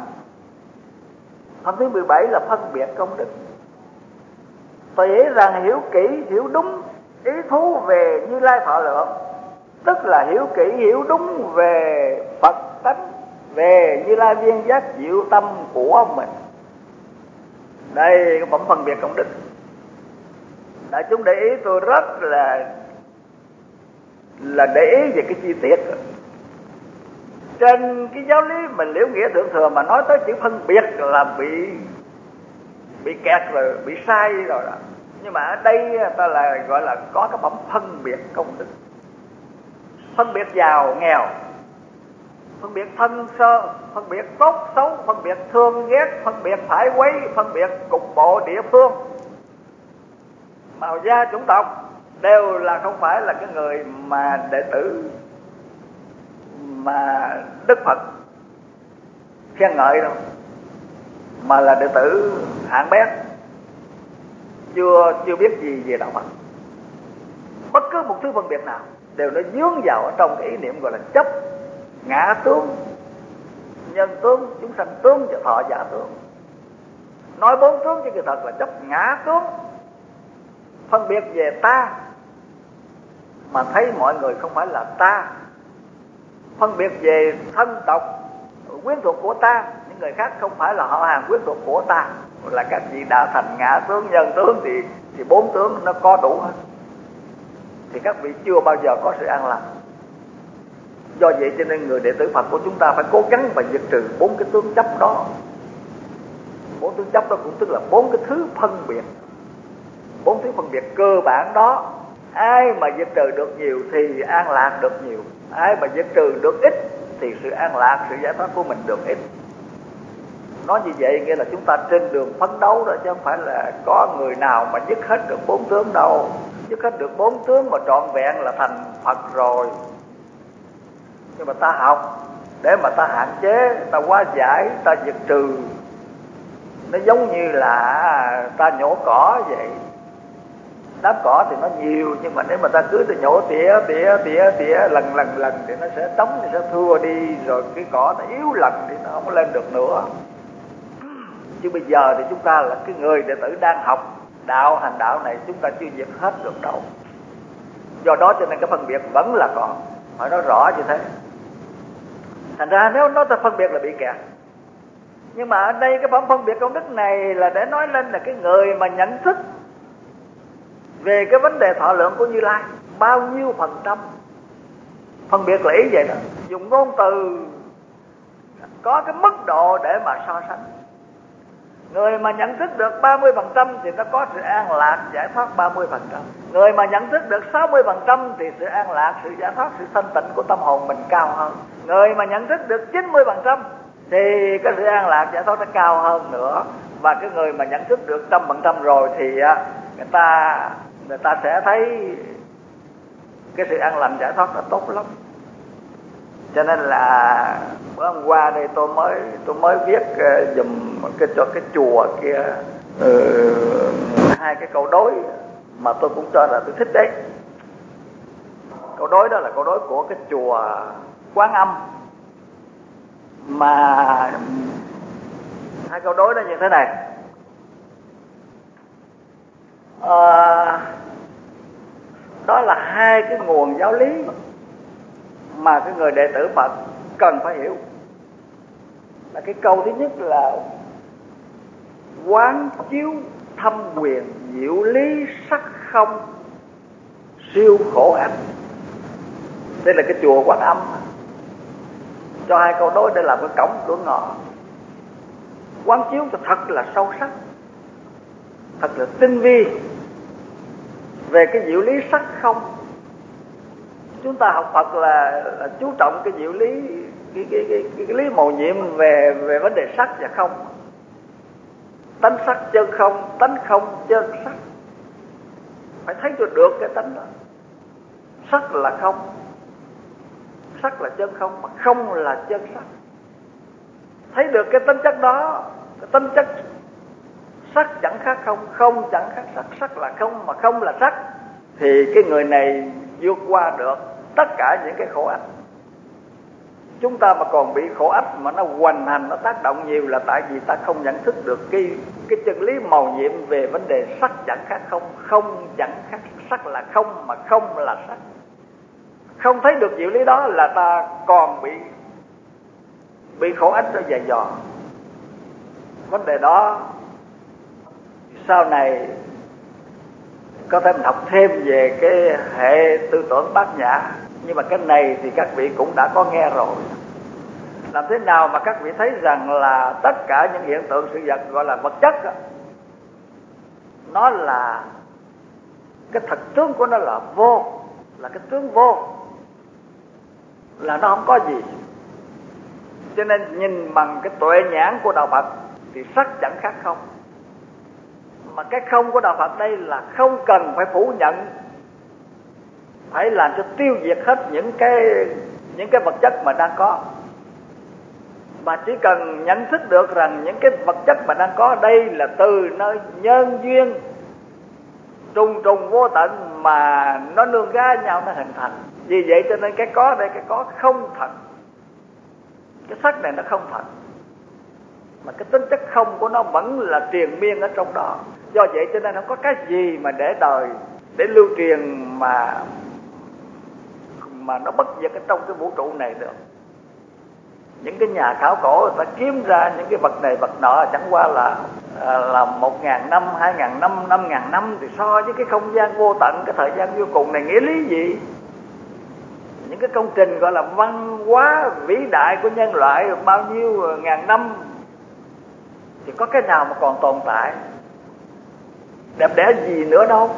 thứ 17 là phân biệt công đức. Tôi nghĩ rằng hiểu kỹ, hiểu đúng ý thú về Như Lai Thọ Lượng, tức là hiểu kỹ, hiểu đúng về Phật tánh, về Như Lai viên giác diệu tâm của mình. Đây cái phẩm phân biệt công đức. Đại chúng để ý, tôi rất là để ý về cái chi tiết. Trên cái giáo lý mình Liễu Nghĩa Thượng Thừa mà nói tới chữ phân biệt là bị kẹt rồi, bị sai rồi đó. Nhưng mà ở đây ta là gọi là có cái phẩm phân biệt công đức. Phân biệt giàu nghèo, phân biệt thân sơ, phân biệt tốt xấu, phân biệt thương ghét, phân biệt phải quấy, phân biệt cục bộ địa phương, màu da chủng tộc, đều là không phải là cái người mà đệ tử mà Đức Phật khen ngợi đâu, mà là đệ tử hạng bét, chưa biết gì về đạo Phật. Bất cứ một thứ phân biệt nào đều nó dướng vào ở trong cái ý niệm gọi là chấp ngã tướng, nhân tướng, chúng sanh tướng và thọ giả tướng. Nói 4 tướng chứ kỳ thật là chấp ngã tướng, phân biệt về ta mà thấy mọi người không phải là ta, phân biệt về thân tộc quyến thuộc của ta, những người khác không phải là họ hàng quyến thuộc của ta. là các vị đã thành ngã tướng, nhân tướng thì bốn tướng nó có đủ hết, thì các vị chưa bao giờ có sự an lạc. Do vậy cho nên người đệ tử Phật của chúng ta phải cố gắng và diệt trừ bốn cái tướng chấp đó. Bốn tướng chấp đó cũng tức là bốn cái thứ phân biệt, bốn thứ phân biệt cơ bản đó. Ai mà diệt trừ được nhiều thì an lạc được nhiều, ai mà diệt trừ được ít thì sự an lạc, sự giải thoát của mình được ít. Nói như vậy nghĩa là chúng ta trên đường phấn đấu đó, chứ không phải là có người nào mà dứt hết được bốn tướng đâu. Dứt hết được bốn tướng mà trọn vẹn là thành Phật rồi. Nhưng mà ta học để mà ta hạn chế, ta hóa giải, ta diệt trừ. Nó giống như là ta nhổ cỏ vậy. Đám cỏ thì nó nhiều, nhưng mà nếu mà ta cứ nhổ tỉa lần thì nó sẽ trống, thì sẽ thưa đi, rồi cái cỏ nó yếu lần thì nó không có lên được nữa. Chứ bây giờ thì chúng ta là cái người đệ tử đang học đạo, hành đạo này, chúng ta chưa diệt hết được đâu. Do đó cho nên cái phân biệt vẫn là còn, phải nói rõ như thế. Thành ra nếu nói ta phân biệt là bị kẹt. Nhưng mà ở đây cái phẩm phân biệt công đức này là để nói lên là cái người mà nhận thức về cái vấn đề thọ lượng của Như Lai bao nhiêu %. Phân biệt là ý vậy đó, dùng ngôn từ có cái mức độ để mà so sánh. Người mà nhận thức được 30% thì nó có sự an lạc, giải thoát 30%. Người mà nhận thức được 60% thì sự an lạc, sự giải thoát, sự thanh tịnh của tâm hồn mình cao hơn. Người mà nhận thức được 90% thì cái sự an lạc, giải thoát nó cao hơn nữa. Và cái người mà nhận thức được 100% rồi thì người ta sẽ thấy cái sự an lành, giải thoát nó tốt lắm. Cho nên là bữa hôm qua đây tôi mới viết dùm cho cái chùa kia hai cái câu đối mà tôi cũng cho là tôi thích đấy. Câu đối đó là câu đối của cái chùa Quán Âm, mà hai câu đối đó như thế này. Đó là hai cái nguồn giáo lý mà cái người đệ tử Phật cần phải hiểu. Là cái câu thứ nhất là quán chiếu thâm quyền diệu lý sắc không siêu khổ ách. Đây là cái chùa Quán Âm cho hai câu đối để làm cái cổng cửa ngõ. Quán chiếu cho thật là sâu sắc, thật là tinh vi về cái diệu lý sắc không. Chúng ta học Phật là chú trọng cái diệu lý, cái lý mầu nhiệm về vấn đề sắc và không. Tánh sắc chân không, tánh không chân sắc. Phải thấy cho được cái tánh đó. Sắc là không, sắc là chân không, mà không là chân sắc. Thấy được cái tính chất đó, cái tính chất sắc chẳng khác không, không chẳng khác sắc, sắc là không mà không là sắc, thì cái người này vượt qua được tất cả những cái khổ ách. Chúng ta mà còn bị khổ ách mà nó hoành hành, nó tác động nhiều là tại vì ta không nhận thức được cái chân lý mầu nhiệm về vấn đề sắc chẳng khác không, không chẳng khác sắc là không mà không là sắc. Không thấy được diệu lý đó là ta còn bị khổ ách nó dày dò. Vấn đề đó sau này có thể mình học thêm về cái hệ tư tưởng Bát Nhã, nhưng mà cái này thì các vị cũng đã có nghe rồi. Làm thế nào mà các vị thấy rằng là tất cả những hiện tượng sự vật gọi là vật chất đó, nó là cái thật tướng của nó là vô, là cái tướng vô, là nó không có gì. Cho nên nhìn bằng cái tuệ nhãn của đạo Phật thì sắc chẳng khác không. Mà cái không của đạo Phật đây là không cần phải phủ nhận, phải làm cho tiêu diệt hết những cái vật chất mà đang có, mà chỉ cần nhận thức được rằng những cái vật chất mà đang có đây là từ nơi nhân duyên trùng trùng vô tận mà nó nương gá nhau nó hình thành. Vì vậy cho nên cái có đây, cái có không thật, cái sắc này nó không thật, mà cái tính chất không của nó vẫn là triền miên ở trong đó. Do vậy cho nên không có cái gì mà để đời, để lưu truyền mà nó bất diệt ở trong cái vũ trụ này được. Những cái nhà khảo cổ người ta kiếm ra những cái vật này vật nọ chẳng qua là là 1.000 năm, 2.000 năm, 5.000 năm, thì so với cái không gian vô tận, cái thời gian vô cùng này nghĩa lý gì? Những cái công trình gọi là văn hóa vĩ đại của nhân loại bao nhiêu ngàn năm thì có cái nào mà còn tồn tại đẹp đẽ gì nữa đâu.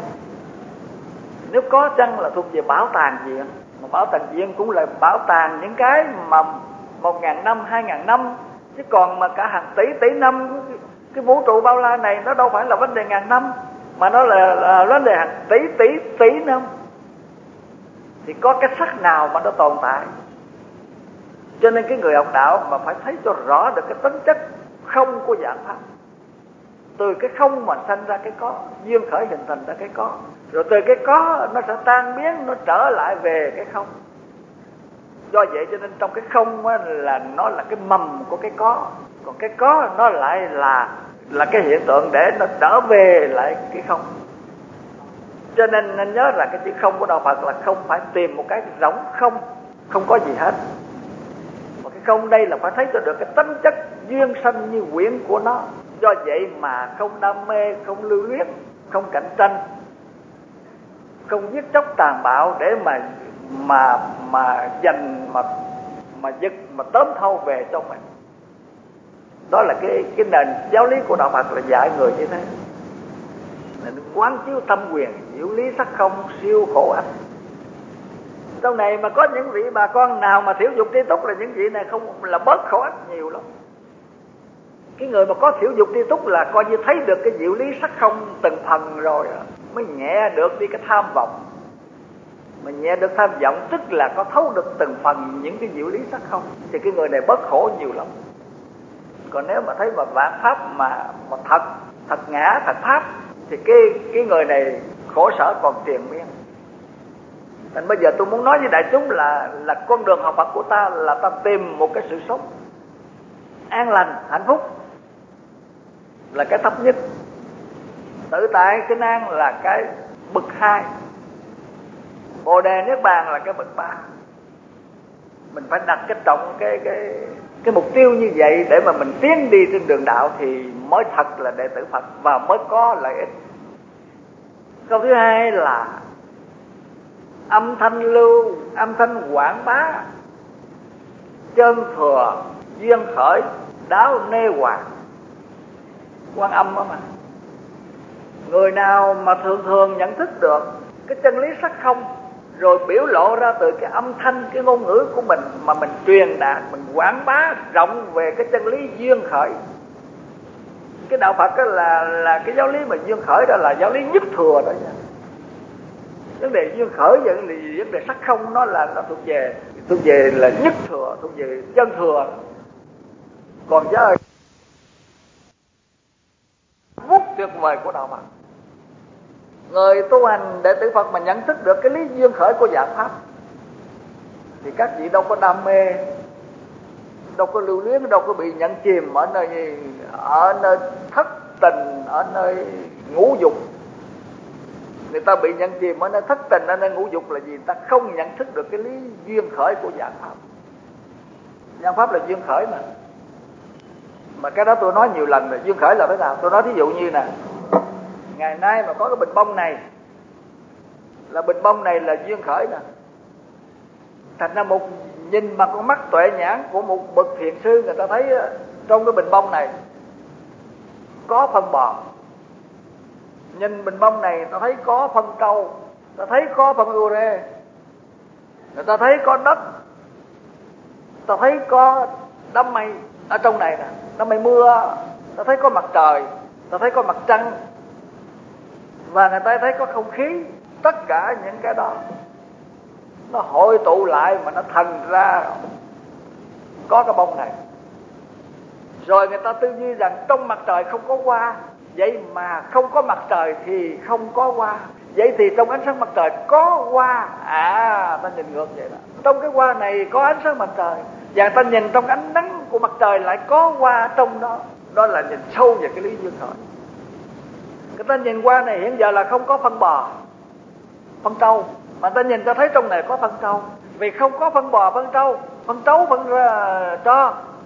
Nếu có chăng là thuộc về bảo tàng viện, mà bảo tàng viện cũng là bảo tàng những cái mà 1.000 năm, 2.000 năm, chứ còn mà cả hàng tỷ năm, cái vũ trụ bao la này nó đâu phải là vấn đề ngàn năm, mà nó là vấn đề hàng tỷ năm. Thì có cái sắc nào mà nó tồn tại? Cho nên cái người học đạo mà phải thấy cho rõ được cái tính chất không của dạng pháp. Từ cái không mà sanh ra cái có, duyên khởi hình thành ra cái có, rồi từ cái có nó sẽ tan biến, nó trở lại về cái không. Do vậy cho nên trong cái không là nó là cái mầm của cái có, còn cái có nó lại là cái hiện tượng để nó trở về lại cái không. Cho nên nên nhớ rằng cái chữ không của đạo Phật là không phải tìm một cái rỗng không, không có gì hết. Mà cái không đây là phải thấy cho được cái tính chất duyên sanh như quyển của nó. Do vậy mà không đam mê, không lưu luyến, không cạnh tranh, không giết chóc tàn bạo để mà giành mà giật mà tóm thâu về cho mình. Đó là cái nền giáo lý của đạo Phật là dạy người như thế. Nên quán chiếu tâm quyền, diệu lý sắc không, siêu khổ ách. Trong này mà có những vị bà con nào mà thiểu dục tri túc là những vị này không là bớt khổ ách nhiều lắm. Cái người mà có thiểu dục tri túc là coi như thấy được cái diệu lý sắc không từng phần rồi, mới nhẹ được đi cái tham vọng. Mà nhẹ được tham vọng tức là có thấu được từng phần những cái diệu lý sắc không, thì cái người này bớt khổ nhiều lắm. Còn nếu mà thấy mà vạn pháp mà thật ngã, thật pháp, thì cái người này khổ sở còn triền miên. Nên bây giờ tôi muốn nói với đại chúng là con đường học Phật của ta là ta tìm một cái sự sống an lành, hạnh phúc là cái thấp nhất, tự tại kinh an là cái bậc 2, Bồ đề niết bàn là cái bậc 3. Mình phải đặt cái trọng cái mục tiêu như vậy để mà mình tiến đi trên đường đạo thì mới thật là đệ tử Phật và mới có lợi ích. Câu thứ hai là âm thanh lưu, âm thanh quảng bá, chân thừa, duyên khởi, đáo nê hoàng. Quan âm đó mà. Người nào mà thường nhận thức được cái chân lý sắc không, rồi biểu lộ ra từ cái âm thanh, cái ngôn ngữ của mình mà mình truyền đạt, mình quảng bá rộng về cái chân lý duyên khởi. Cái đạo Phật đó là cái giáo lý mà duyên khởi đó là giáo lý nhất thừa đó nha. Vấn đề duyên khởi vấn đề sắc không nó thuộc về là nhất thừa, thuộc về chân thừa. Còn giáo vút tuyệt vời của đạo Phật, người tu hành đệ tử Phật mà nhận thức được cái lý duyên khởi của dạng pháp thì các vị đâu có đam mê, đâu có lưu luyến, đâu có bị nhận chìm ở nơi thất tình, ở nơi ngũ dục. Người ta bị nhận chìm ở nơi thất tình, ở nơi ngũ dục là gì? Người ta không nhận thức được cái lý duyên khởi của dạng pháp. Dạng pháp là duyên khởi mà cái đó tôi nói nhiều lần rồi. Duyên khởi là thế nào? Tôi nói thí dụ như nè, ngày nay mà có cái bình bông này, là bình bông này là duyên khởi nè. Thành ra một nhìn bằng con mắt tuệ nhãn của một bậc thiền sư, người ta thấy trong cái bình bông này có phân bò. Nhìn bình bông này ta thấy có phân trâu, ta thấy có phân ure, người ta thấy có đất, ta thấy có đám mây ở trong này nè, đám mây mưa, ta thấy có mặt trời, ta thấy có mặt trăng, và người ta thấy có không khí. Tất cả những cái đó nó hội tụ lại mà nó thành ra có cái bông này. Rồi người ta tư duy rằng trong mặt trời không có hoa, vậy mà không có mặt trời thì không có hoa, vậy thì trong ánh sáng mặt trời có hoa. Ta nhìn ngược vậy đó. Trong cái hoa này có ánh sáng mặt trời, và ta nhìn trong ánh nắng của mặt trời lại có hoa trong đó. Đó là nhìn sâu về cái lý duyên khởi. Người ta nhìn qua này hiện giờ là không có phân bò, phân trâu, mà ta nhìn ta thấy trong này có phân trâu. Vì không có phân bò, phân trâu, phân trấu, phân tro,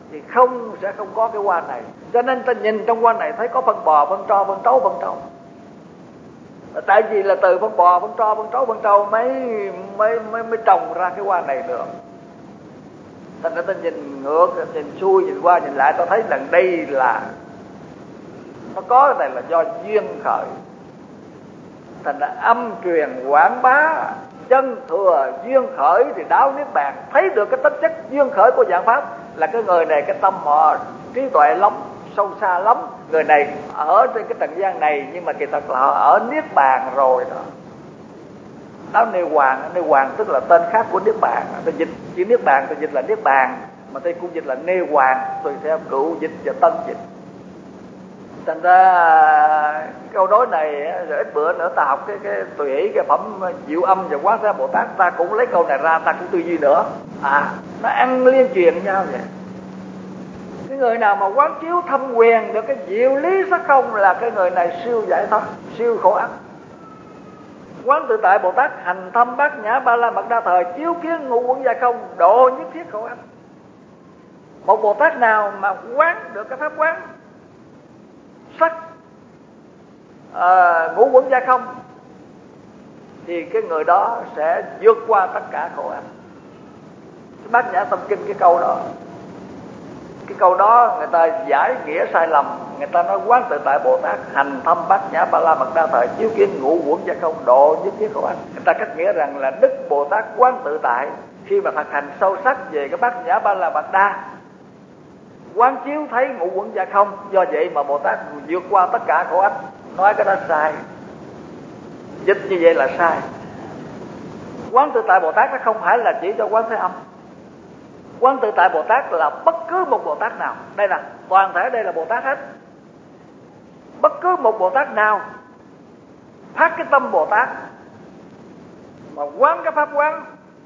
thì sẽ không có cái quan này. Cho nên ta nhìn trong quan này thấy có phân bò, phân tro, phân trấu, phân trâu. Tại vì là từ phân bò, phân tro, phân trấu, phân trâu mới trồng ra cái quan này được. Thành ra ta nhìn ngược, nhìn xuôi, nhìn qua, nhìn lại, ta thấy rằng đây là nó có cái này là do duyên khởi. Thành ra âm truyền quảng bá, chân thừa duyên khởi thì đáo niết bàn. Thấy được cái tính chất duyên khởi của dạng pháp là cái người này cái tâm họ trí tuệ lắm, sâu xa lắm. Người này ở trên cái trần gian này nhưng mà kỳ thật là họ ở niết bàn rồi đó. Đó nê hoàng tức là tên khác của niết bàn. Ta dịch chữ niết bàn ta dịch là niết bàn, mà ta cũng dịch là nê hoàng, tùy theo cựu dịch và tân dịch. Thành ra câu đối này rồi ít bữa nữa ta học cái tùy ý cái phẩm Diệu Âm và Quán Thế Bồ Tát, ta cũng lấy câu này ra ta cũng tư duy nữa. Nó ăn liên truyền nhau vậy. Cái người nào mà quán chiếu thâm quyền được cái diệu lý sắc không là cái người này siêu giải thoát, siêu khổ ách. Quán Tự Tại Bồ Tát hành thâm bát nhã ba la mật đa thời, chiếu kiến ngũ uẩn giai không, độ nhất thiết khổ ách. Một Bồ Tát nào mà quán được cái pháp quán sắc ngũ uẩn giai không thì cái người đó sẽ vượt qua tất cả khổ ách. Cái Bát Nhã Tâm Kinh cái câu đó người ta giải nghĩa sai lầm. Người ta nói Quán Tự Tại Bồ Tát hành thâm bát nhã ba la mật đa thời, chiếu kiến ngũ uẩn giai không, độ nhất thiết khổ ách. Người ta cắt nghĩa rằng là Đức Bồ Tát Quán Tự Tại khi mà thực hành sâu sắc về cái bát nhã ba la mật đa, quán chiếu thấy ngũ uẩn giai không, do vậy mà Bồ Tát vượt qua tất cả khổ ách. Nói cái đó sai, dịch như vậy là sai. Quán Tự Tại Bồ Tát nó không phải là chỉ cho Quán Thế Âm. Quán Tự Tại Bồ Tát là bất cứ một Bồ Tát nào. Đây là toàn thể, đây là Bồ Tát hết. Bất cứ một Bồ Tát nào phát cái tâm Bồ Tát mà quán cái pháp quán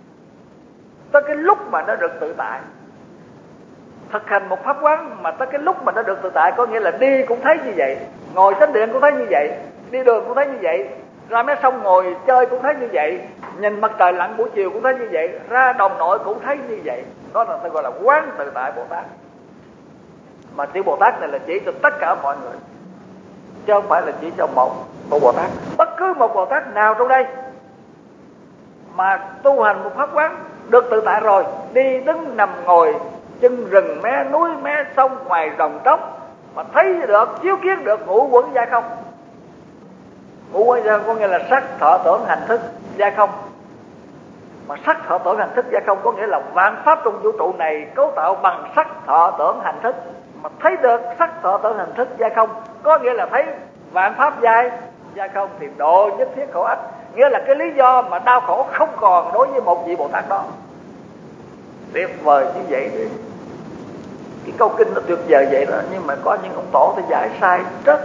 tới cái lúc mà nó được tự tại, thực hành một pháp quán mà tới cái lúc mà nó được tự tại, có nghĩa là đi cũng thấy như vậy, ngồi chánh điện cũng thấy như vậy, đi đường cũng thấy như vậy, ra mấy sông ngồi chơi cũng thấy như vậy, nhìn mặt trời lặn buổi chiều cũng thấy như vậy, ra đồng nội cũng thấy như vậy. Đó là ta gọi là Quán Tự Tại Bồ Tát. Mà chữ Bồ Tát này là chỉ cho tất cả mọi người, chứ không phải là chỉ cho một Bồ Tát. Bất cứ một Bồ Tát nào trong đây mà tu hành một pháp quán được tự tại rồi, đi đứng nằm ngồi, chân rừng mé núi mé sông ngoài đồng trống mà thấy được, chiếu kiến được ngũ uẩn giai không. Ngũ uẩn giai không có nghĩa là sắc thọ tưởng hành thức giai không. Mà sắc thọ tưởng hành thức giai không có nghĩa là vạn pháp trong vũ trụ này cấu tạo bằng sắc thọ tưởng hành thức. Mà thấy được sắc thọ tưởng hành thức giai không có nghĩa là thấy vạn pháp giai không thì độ nhất thiết khổ ách. Nghĩa là cái lý do mà đau khổ không còn đối với một vị Bồ Tát đó. Tuyệt vời như vậy đi. Cái câu kinh nó tuyệt vời vậy đó, nhưng mà có những ông tổ thì giải sai rất.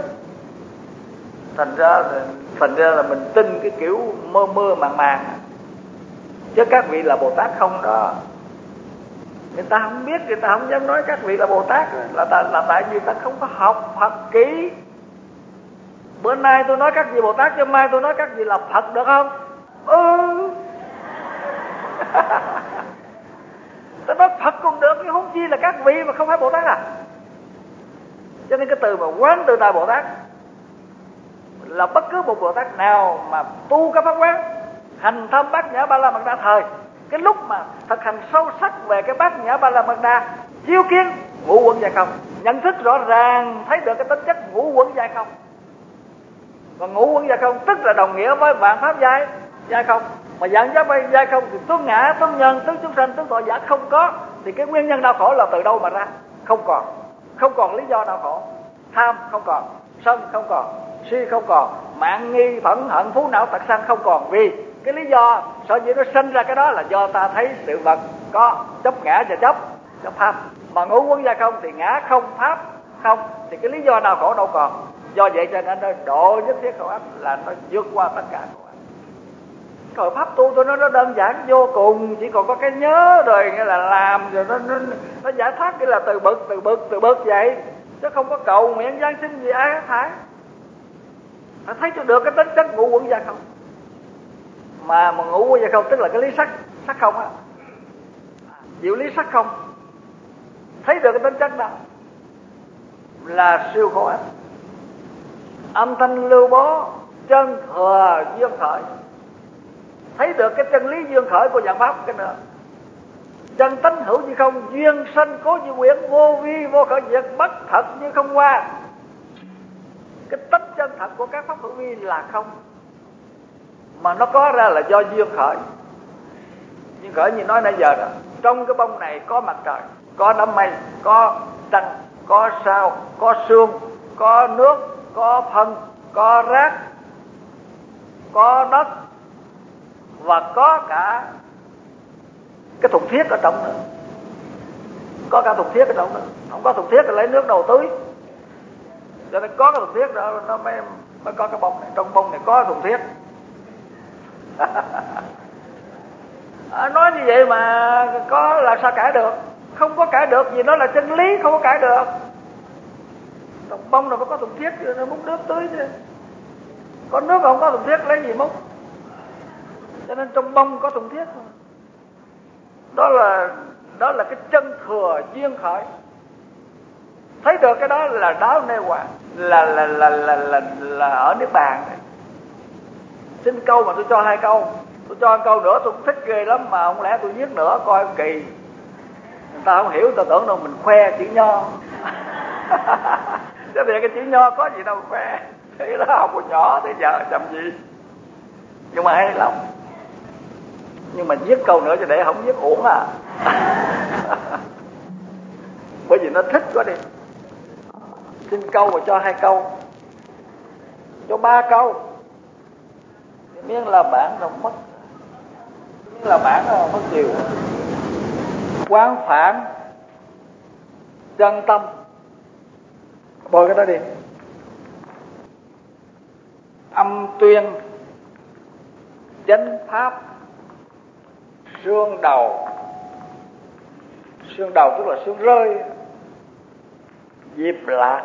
Thành ra là mình tin cái kiểu mơ màng. Chứ các vị là Bồ Tát không đó. Người ta không biết, người ta không dám nói các vị là Bồ Tát là tại vì ta không có học Phật kỹ. Bữa nay tôi nói các vị Bồ Tát, chứ mai tôi nói các vị là Phật được không? Tôi nói Phật cũng được, nhưng không chi là các vị mà không phải Bồ Tát à. Cho nên cái từ mà Quán Tự Tại Bồ Tát là bất cứ một Bồ Tát nào mà tu các pháp quán, hành thâm bát nhã ba la mật đa thời, cái lúc mà thực hành sâu sắc về cái bát nhã ba la mật đa, chiếu kiến ngũ uẩn giai không, nhận thức rõ ràng thấy được cái tính chất ngũ uẩn giai không. Và ngũ uẩn giai không tức là đồng nghĩa với vạn pháp giai không. Mà vạn pháp giai không thì tướng ngã, tướng nhân, tướng chúng sanh, tướng thọ giả không có, thì cái nguyên nhân đau khổ là từ đâu mà ra? Không còn lý do đau khổ. Tham không còn, sân không còn, si không còn, mạn nghi phẫn hận phú não tật sanh không còn. Vì cái lý do sở dĩ nó sinh ra cái đó là do ta thấy sự vật có chấp ngã và chấp pháp. Mà ngũ uẩn giai không thì ngã không, pháp không, thì cái lý do đau khổ đâu còn. Do vậy cho nên nó độ nhất thiết khổ ách là nó vượt qua tất cả khổ ách. Rồi pháp tu tôi nó đơn giản vô cùng, chỉ còn có cái nhớ rồi nghĩa là làm rồi nó giải thoát, cái là từ bực vậy, chứ không có cầu nguyện giáng sinh gì ai phải. Nó thấy cho được cái tính chất ngũ uẩn giai không. Mà ngũ uẩn giai không tức là cái lý sắc không á, diệu lý sắc không. thấy được cái tính chất đó là siêu khổ ách. Âm thanh lưu bố chân thừa duyên khởi, thấy được cái chân lý duyên khởi của dạng pháp. Cái nữa chân tánh hữu như không, duyên sanh cố như quyển, vô vi vô khởi diệt, bất thật như không qua. Cái tánh chân thật của các pháp hữu vi là không, mà nó có ra là do duyên khởi. Duyên khởi như nói nãy giờ đó, trong cái bông này có mặt trời, có đám mây, có trăng, có sao, có sương, có nước, có phân, có rác, có đất, và có cả cái thùng thiết ở trong nữa. Có cả thùng thiết ở trong nữa. Không có thùng thiết thì lấy nước đầu tưới. Cho nên có cái thùng thiết đó nó mới có cái bông này. Trong bông này có thùng thiết. Nói như vậy mà có làm sao cãi được? Không có cãi được, vì nó là chân lý, không có cãi được. Trong bông nào phải có thùng thiết chứ, nó múc nước tưới chứ. Có nước không có thùng thiết lấy gì múc? Cho nên trong bông có thùng thiết. Đó là cái chân thừa duyên khởi. Thấy được cái đó là đáo nê hoàng, là ở Niết Bàn này. Xin câu mà tôi cho 2 câu, tôi cho 1 câu nữa tôi cũng thích ghê lắm, mà không lẽ tôi viết nữa coi kỳ. Người ta không hiểu, ta tưởng đâu mình khoe chữ nho. Chứ thì cái chữ nho có gì đâu khoe. Thế đó học còn nhỏ, thế giờ làm gì. Nhưng mà hay lắm. Nhưng mà viết câu nữa cho để không viết uổng à. Bởi vì nó thích quá đi. Xin câu mà cho 2 câu, cho 3 câu. Miếng là bản rồi mất. Miếng là bản rồi mất chiều. Quán phản chân tâm. Bôi cái đó đi. Âm tuyên chánh pháp. Xương đầu. Xương đầu tức là xương rơi. Diệp lạc.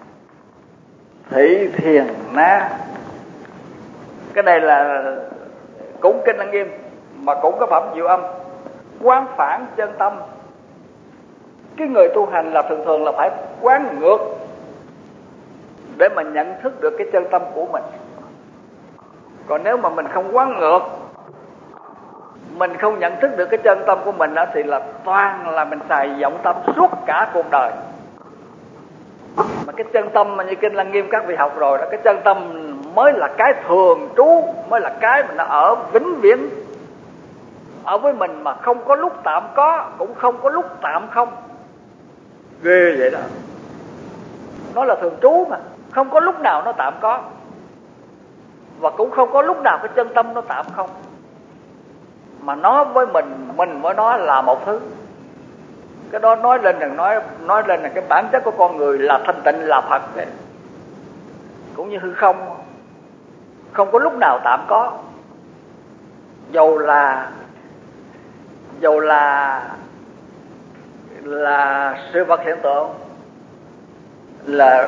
Thị thiền na. Cái này là cũng kinh Lăng Nghiêm, mà cũng có phẩm Diệu Âm. Quán phản chân tâm. Cái người tu hành là thường là phải quán ngược để mà nhận thức được cái chân tâm của mình. Còn nếu mà mình không quán ngược, mình không nhận thức được cái chân tâm của mình đó, thì là toàn là mình xài vọng tâm suốt cả cuộc đời. Mà cái chân tâm mà như kinh Lăng Nghiêm các vị học rồi đó, cái chân tâm mới là cái thường trú, mới là cái mà nó ở vĩnh viễn ở với mình, mà không có lúc tạm có, cũng không có lúc tạm không. Ghê vậy đó. Nó là thường trú mà, không có lúc nào nó tạm có, và cũng không có lúc nào cái chân tâm nó tạm không. Mà nó với mình với nó là một thứ. Cái đó nói lên là cái bản chất của con người là thanh tịnh, là Phật đấy. Cũng như hư không, không có lúc nào tạm có. Dầu là sự vật hiện tượng là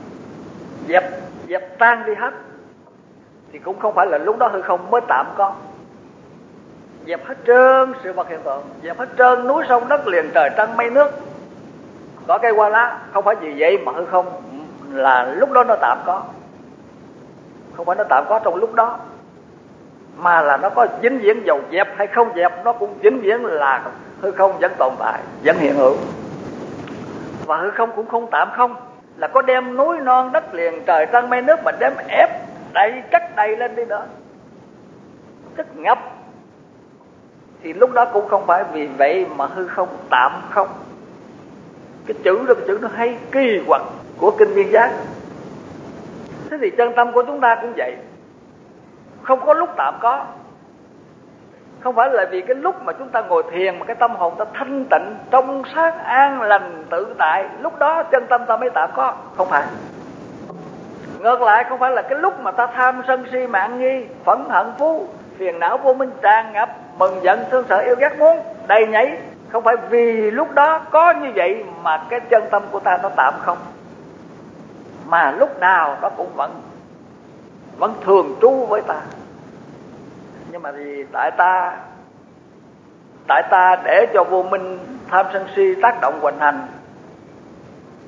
dẹp tan đi hết, thì cũng không phải là lúc đó hư không mới tạm có. Dẹp hết trơn sự vật hiện tượng, dẹp hết trơn núi sông đất liền trời trăng mây nước, có cây hoa lá. Không phải vì vậy mà hư không là lúc đó nó tạm có. Không phải nó tạm có trong lúc đó, mà là nó có vĩnh viễn, dầu dẹp hay không dẹp nó cũng vĩnh viễn là hư không vẫn tồn tại, vẫn hiện hữu. Và hư không cũng không tạm không, là có đem núi non đất liền trời trăng mây nước mà đem ép đầy chất đầy lên đi nữa, chất ngập, thì lúc đó cũng không phải vì vậy mà hư không tạm không. Cái chữ nó hay kỳ quặc của kinh Viên Giác. Thế thì chân tâm của chúng ta cũng vậy, không có lúc tạm có. Không phải là vì cái lúc mà chúng ta ngồi thiền mà cái tâm hồn ta thanh tịnh, trong sáng, an lành, tự tại, lúc đó chân tâm ta mới tạm có. Không phải. Ngược lại, không phải là cái lúc mà ta tham sân si mạng nghi, phẫn hận phú, phiền não vô minh tràn ngập, mừng giận thương sợ yêu ghét muốn đầy nhảy. Không phải vì lúc đó có như vậy mà cái chân tâm của ta nó tạm không, mà lúc nào nó cũng vẫn thường trú với ta. Nhưng mà vì tại ta để cho vô minh tham sân si tác động hoành hành,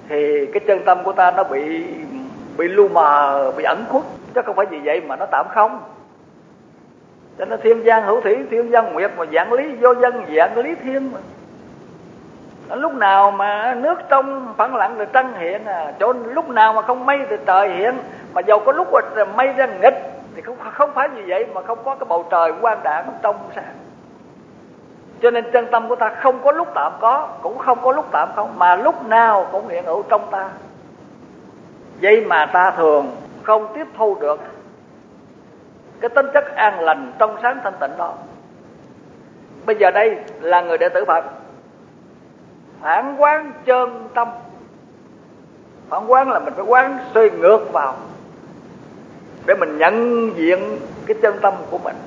thì cái chân tâm của ta nó bị lu mờ, bị ẩn khuất, chứ không phải vì vậy mà nó tạm không. Cho nên thiên gian hữu thủy, thiên gian nguyệt, mà vạn lý vô dân, vạn lý thiên mà. Lúc nào mà nước trong phẳng lặng thì trăng hiện chỗ lúc nào mà không mây thì trời hiện. Mà dầu có lúc mà mây ra nghịch thì không phải như vậy mà không có cái bầu trời quang đãng trong sáng. Cho nên chân tâm của ta không có lúc tạm có, cũng không có lúc tạm không, mà lúc nào cũng hiện hữu trong ta. Vậy mà ta thường không tiếp thu được cái tính chất an lành trong sáng thanh tịnh đó. Bây giờ đây là người đệ tử Phật, phản quán chân tâm. Phản quán là mình phải quán xoay ngược vào để mình nhận diện cái chân tâm của mình.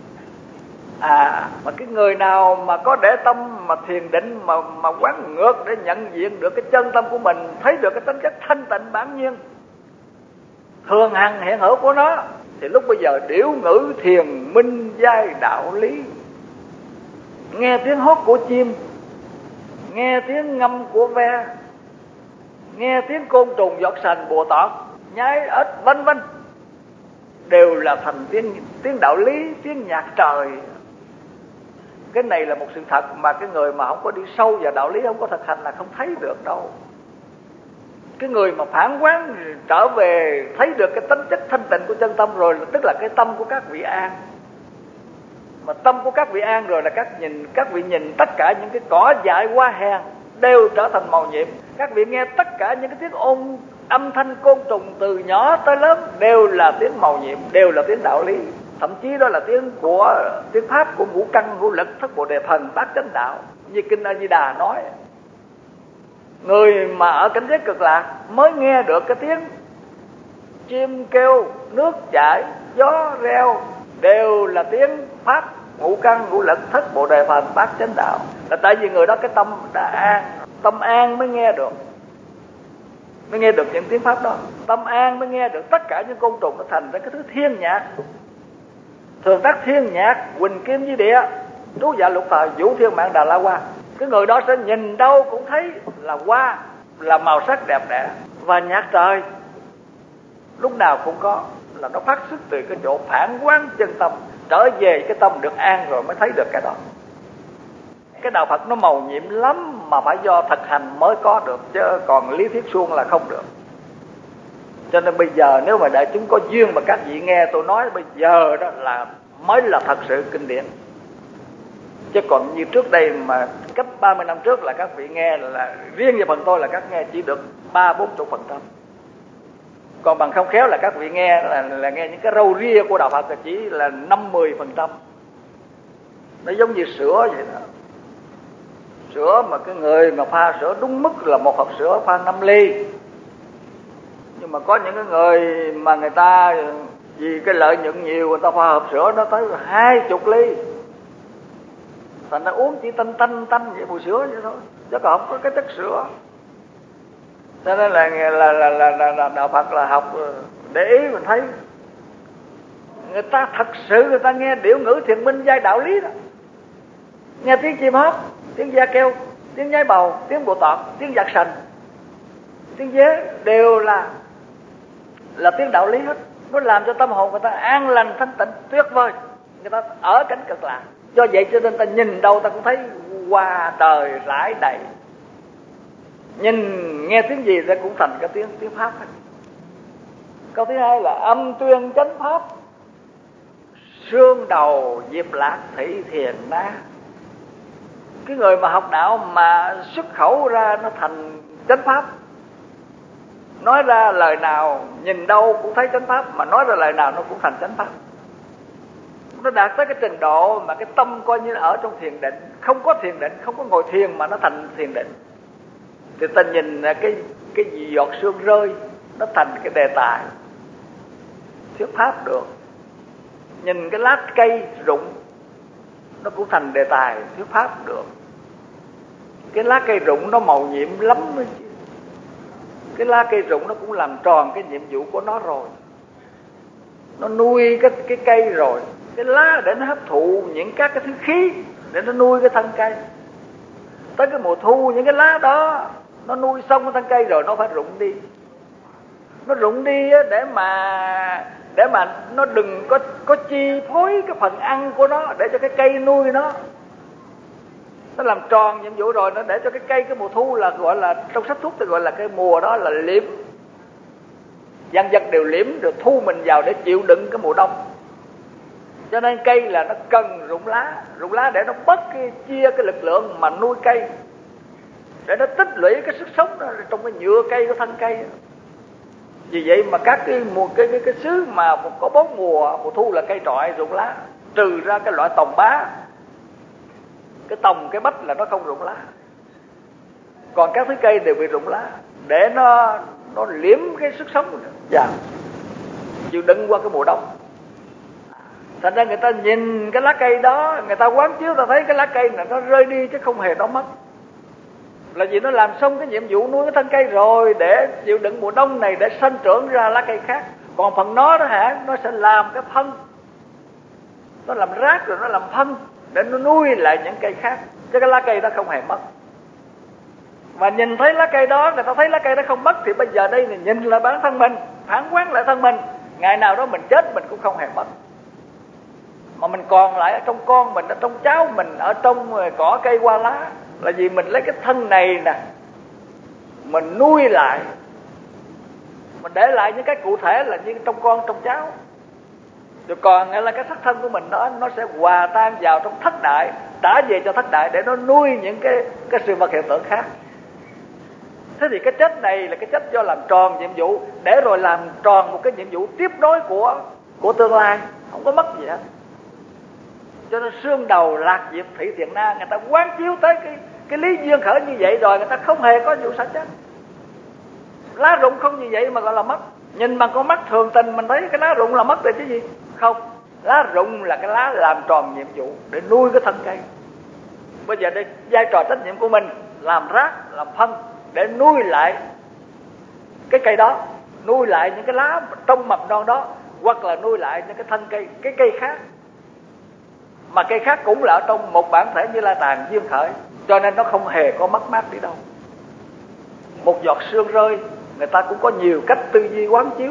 Mà cái người nào mà có để tâm mà thiền định mà quán ngược để nhận diện được cái chân tâm của mình, thấy được cái tính chất thanh tịnh bản nhiên thường hằng hiện hữu của nó, thì lúc bây giờ điểu ngữ thiền minh giai đạo lý, nghe tiếng hót của chim, nghe tiếng ngâm của ve, nghe tiếng côn trùng giọt sành bùa tọt nhái ếch vân vân, đều là thành tiếng đạo lý, tiếng nhạc trời. Cái này là một sự thật mà cái người mà không có đi sâu vào đạo lý, không có thực hành là không thấy được đâu. Cái người mà phản quán trở về thấy được cái tính chất thanh tịnh của chân tâm rồi, tức là cái tâm của các vị an. Mà tâm của các vị an rồi là các vị nhìn tất cả những cái cỏ dại hoa hèn đều trở thành màu nhiệm. Các vị nghe tất cả những cái tiếng âm thanh côn trùng từ nhỏ tới lớn đều là tiếng màu nhiệm, đều là tiếng đạo lý. Thậm chí đó là tiếng pháp của ngũ căn ngũ lực thất bồ đề thần bát chánh đạo, như kinh A Di Đà nói. Người mà ở cảnh giới cực lạc mới nghe được cái tiếng chim kêu, nước chảy, gió reo, đều là tiếng pháp ngũ căn ngũ lực thất bồ đề thần bát chánh đạo. Là tại vì người đó cái tâm đã an, tâm an mới nghe được những tiếng pháp đó. Tâm an mới nghe được tất cả những côn trùng nó thành ra cái thứ thiên nhạc. Thường tác thiên nhạc, huỳnh kim với địa, trú dạ lục thời, vũ thiên mạng đà la hoa. Cái người đó sẽ nhìn đâu cũng thấy là hoa, là màu sắc đẹp đẽ. Và nhạc trời lúc nào cũng có, là nó phát xuất từ cái chỗ phản quán chân tâm. Trở về cái tâm được an rồi mới thấy được cái đó. Cái đạo Phật nó màu nhiệm lắm, mà phải do thực hành mới có được, chứ còn lý thuyết suông là không được. Cho nên bây giờ nếu mà đại chúng có duyên mà các vị nghe tôi nói bây giờ đó là mới là thật sự kinh điển. Chứ còn như trước đây mà cách 30 năm trước là các vị nghe là riêng về phần tôi là các nghe chỉ được 30-40%. Còn bằng không khéo là các vị nghe là nghe những cái râu ria của đạo Phật là chỉ là 50%. Nó giống như sữa vậy đó. Sữa mà cái người mà pha sữa đúng mức là một hộp sữa pha 5 ly. Nhưng mà có những cái người mà người ta vì cái lợi nhuận nhiều, người ta pha hộp sữa nó tới 20 ly. Thành ra uống chỉ tanh vậy, mùi sữa vậy thôi, chứ còn không có cái chất sữa. Cho nên là đạo Phật là học để ý mình thấy người ta thật sự người ta nghe điểu ngữ thiền minh giai đạo lý đó. Nghe tiếng chim hót, tiếng da kêu, tiếng nhái bầu, tiếng bồ tọt, tiếng giặc sành, tiếng dế đều là tiếng đạo lý hết. Nó làm cho tâm hồn người ta an lành thanh tịnh tuyệt vời. Người ta ở cảnh cực lạc. Do vậy cho nên ta nhìn đâu ta cũng thấy hoa trời rải đầy. Nhìn nghe tiếng gì ta cũng thành cái tiếng pháp hết. Câu thứ hai là âm tuyên chánh pháp, xương đầu diệp lạc thị thiền na. Cái người mà học đạo mà xuất khẩu ra nó thành chánh pháp, nói ra lời nào nhìn đâu cũng thấy chánh pháp, mà nói ra lời nào nó cũng thành chánh pháp. Nó đạt tới cái trình độ mà cái tâm coi như ở trong thiền định, không có thiền định, không có ngồi thiền mà nó thành thiền định. Thì ta nhìn cái giọt sương rơi nó thành cái đề tài thuyết pháp được. Nhìn cái lá cây rụng nó cũng thành đề tài thuyết pháp được. Cái lá cây rụng nó màu nhiệm lắm ấy chứ. Cái lá cây rụng nó cũng làm tròn cái nhiệm vụ của nó rồi. Nó nuôi cái cây rồi. Cái lá để nó hấp thụ những các cái thứ khí để nó nuôi cái thân cây. Tới cái mùa thu những cái lá đó Nó nuôi xong cái thân cây rồi nó phải rụng đi. Nó rụng đi để mà nó đừng có chi phối cái phần ăn của nó, để cho cái cây nuôi nó làm tròn nhiệm vụ rồi, nó để cho cái cây cái mùa thu là gọi là, trong sách thuốc thì gọi là cái mùa đó là liễm. Dân dân đều liễm, được thu mình vào để chịu đựng cái mùa đông. Cho nên cây là nó cần rụng lá để nó chia cái lực lượng mà nuôi cây, để nó tích lũy cái sức sống đó trong cái nhựa cây của thân cây. Vì vậy mà các cái xứ mà có 4 mùa thu là cây trọi rụng lá, trừ ra cái loại tòng bá, cái tòng cái bách là nó không rụng lá. Còn các thứ cây đều bị rụng lá để nó liếm cái sức sống và chịu đựng qua cái mùa đông. Thành ra người ta nhìn cái lá cây đó, người ta quán chiếu, ta thấy cái lá cây này nó rơi đi chứ không hề nó mất. Là vì nó làm xong cái nhiệm vụ nuôi cái thân cây rồi, để chịu đựng mùa đông này, để sinh trưởng ra lá cây khác. Còn phần nó đó nó sẽ làm cái phân, nó làm rác rồi nó làm phân để nó nuôi lại những cây khác, chứ cái lá cây đó không hề mất. Mà nhìn thấy lá cây đó, người ta thấy lá cây đó không mất, thì bây giờ đây là nhìn lại bản thân mình, phản quán lại thân mình. Ngày nào đó mình chết mình cũng không hề mất, mà mình còn lại ở trong con mình, ở trong cháu mình, ở trong cỏ cây hoa lá. Là vì mình lấy cái thân này nè, mình nuôi lại, mình để lại những cái cụ thể là như trong con trong cháu. Rồi còn là cái sắc thân của mình đó, nó sẽ hòa tan vào trong thất đại, trả về cho thất đại để nó nuôi những cái sự vật hiện tượng khác. Thế thì cái chết này là cái chết do làm tròn nhiệm vụ, để rồi làm tròn một cái nhiệm vụ tiếp nối của tương lai, không có mất gì hết. Cho nên xương đầu lạc diệp thị thiện na, người ta quán chiếu tới cái lý duyên khởi như vậy rồi, người ta không hề có vụ sát chết. Lá rụng không như vậy mà gọi là mất. Nhìn bằng con mắt thường tình mình thấy cái lá rụng là mất rồi chứ gì. Không, lá rụng là cái lá làm tròn nhiệm vụ để nuôi cái thân cây. Bây giờ đây vai trò trách nhiệm của mình làm rác, làm phân để nuôi lại cái cây đó, nuôi lại những cái lá trong mầm non đó, hoặc là nuôi lại những cái thân cây, cái cây khác. Mà cây khác cũng là ở trong một bản thể Như Lai Tạng duyên khởi, cho nên nó không hề có mất mát đi đâu. Một giọt sương rơi, người ta cũng có nhiều cách tư duy quán chiếu.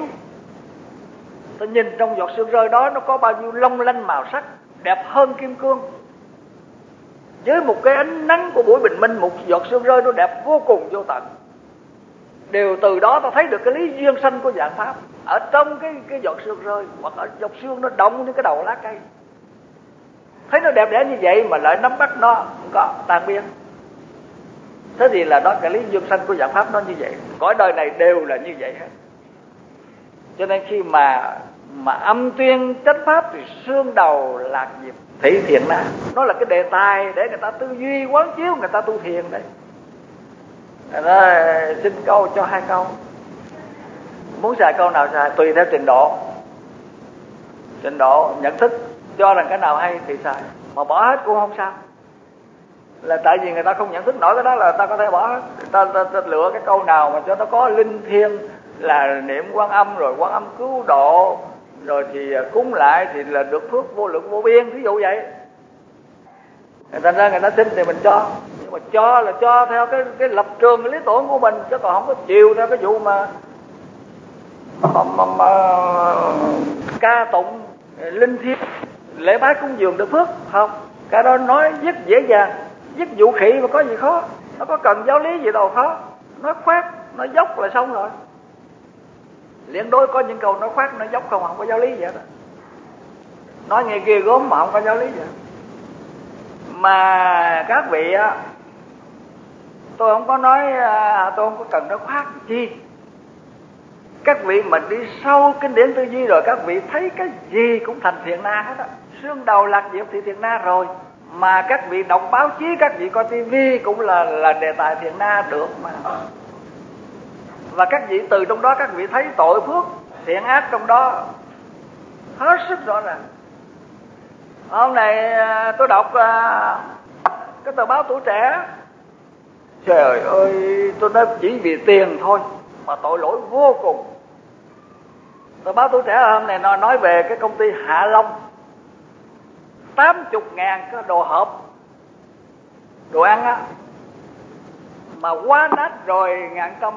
Ta nhìn trong giọt sương rơi đó, nó có bao nhiêu long lanh màu sắc, đẹp hơn kim cương. Với một cái ánh nắng của buổi bình minh, một giọt sương rơi nó đẹp vô cùng vô tận. Đều từ đó ta thấy được cái lý duyên sanh của vạn pháp ở trong cái giọt sương rơi, hoặc ở giọt sương nó động như cái đầu lá cây. Thấy nó đẹp đẽ như vậy mà lại nắm bắt nó không có tan biến. Thế thì là đó, cái lý duyên sanh của vạn pháp nó như vậy. Cõi đời này đều là như vậy hết. Cho nên khi mà âm tuyên chánh pháp thì xương đầu lạc diệp thị thiện na, nó là cái đề tài để người ta tư duy quán chiếu, người ta tu thiền đấy. Đó, xin câu cho 2 câu. Muốn xài câu nào xài, tùy theo trình độ nhận thức, cho rằng cái nào hay thì xài, mà bỏ hết cũng không sao. Là tại vì người ta không nhận thức nổi cái đó là ta có thể bỏ hết. Ta lựa cái câu nào mà cho nó có linh thiêng, là niệm Quan Âm, rồi Quan Âm cứu độ, rồi thì cúng lại thì là được phước vô lượng vô biên, ví dụ vậy. Thành ra người ta tin thì mình cho, nhưng mà cho là cho theo cái lập trường, cái lý tưởng của mình, chứ còn không có chiều theo cái vụ mà ca tụng linh thiêng, lễ bái cúng dường được phước. Không, cái đó nói rất dễ dàng, rất vũ khí mà có gì khó. Nó có cần giáo lý gì đâu khó, nói khoát nói dốc là xong rồi. Liên đối có những câu nói khoát nói dốc không có giáo lý gì hết. Nói nghe ghê gớm mà không có giáo lý gì hết. Mà các vị á, tôi không có nói, tôi không có cần nói khoát chi. Các vị mà đi sâu kinh điển tư duy rồi, các vị thấy cái gì cũng thành thiện na hết á. Xương đầu lạc diệp thì thiện na rồi. Mà các vị đọc báo chí, các vị coi tivi cũng là đề tài thiện na được mà. Và các vị từ trong đó các vị thấy tội phước, thiện ác trong đó hết sức rõ ràng. Hôm nay tôi đọc cái tờ báo Tuổi Trẻ. Trời ơi, tôi nói chỉ vì tiền thôi mà tội lỗi vô cùng. Tờ báo Tuổi Trẻ hôm nay nó nói về cái công ty Hạ Long, 80.000 cái đồ hộp đồ ăn á, mà quá nát rồi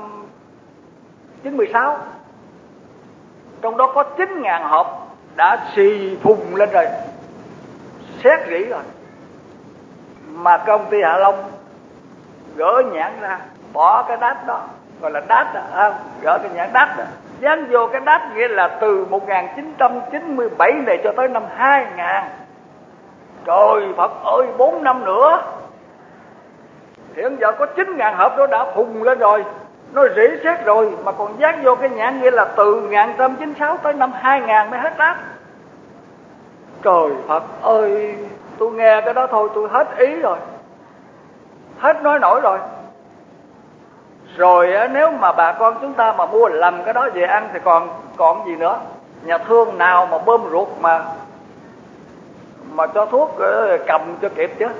1996, trong đó có 9.000 hộp đã xì phùng lên rồi, xét rỉ rồi, mà công ty Hạ Long gỡ nhãn ra, bỏ cái đát đó, gọi là đát đó, gỡ cái nhãn đát đó, dán vô cái đát, nghĩa là từ 1997 này cho tới năm 2000. Trời Phật ơi, 4 năm nữa hiện giờ có 9.000 hộp đó đã phùng lên rồi, nó rỉ sét rồi, mà còn dán vô cái nhãn, nghĩa là từ 1996 tới năm 2000 mới hết đát. Trời Phật ơi, tôi nghe cái đó thôi tôi hết ý rồi, hết nói nổi rồi. Rồi nếu mà bà con chúng ta mà mua lầm cái đó về ăn thì còn gì nữa. Nhà thương nào mà bơm ruột mà cho thuốc cầm cho kịp chứ.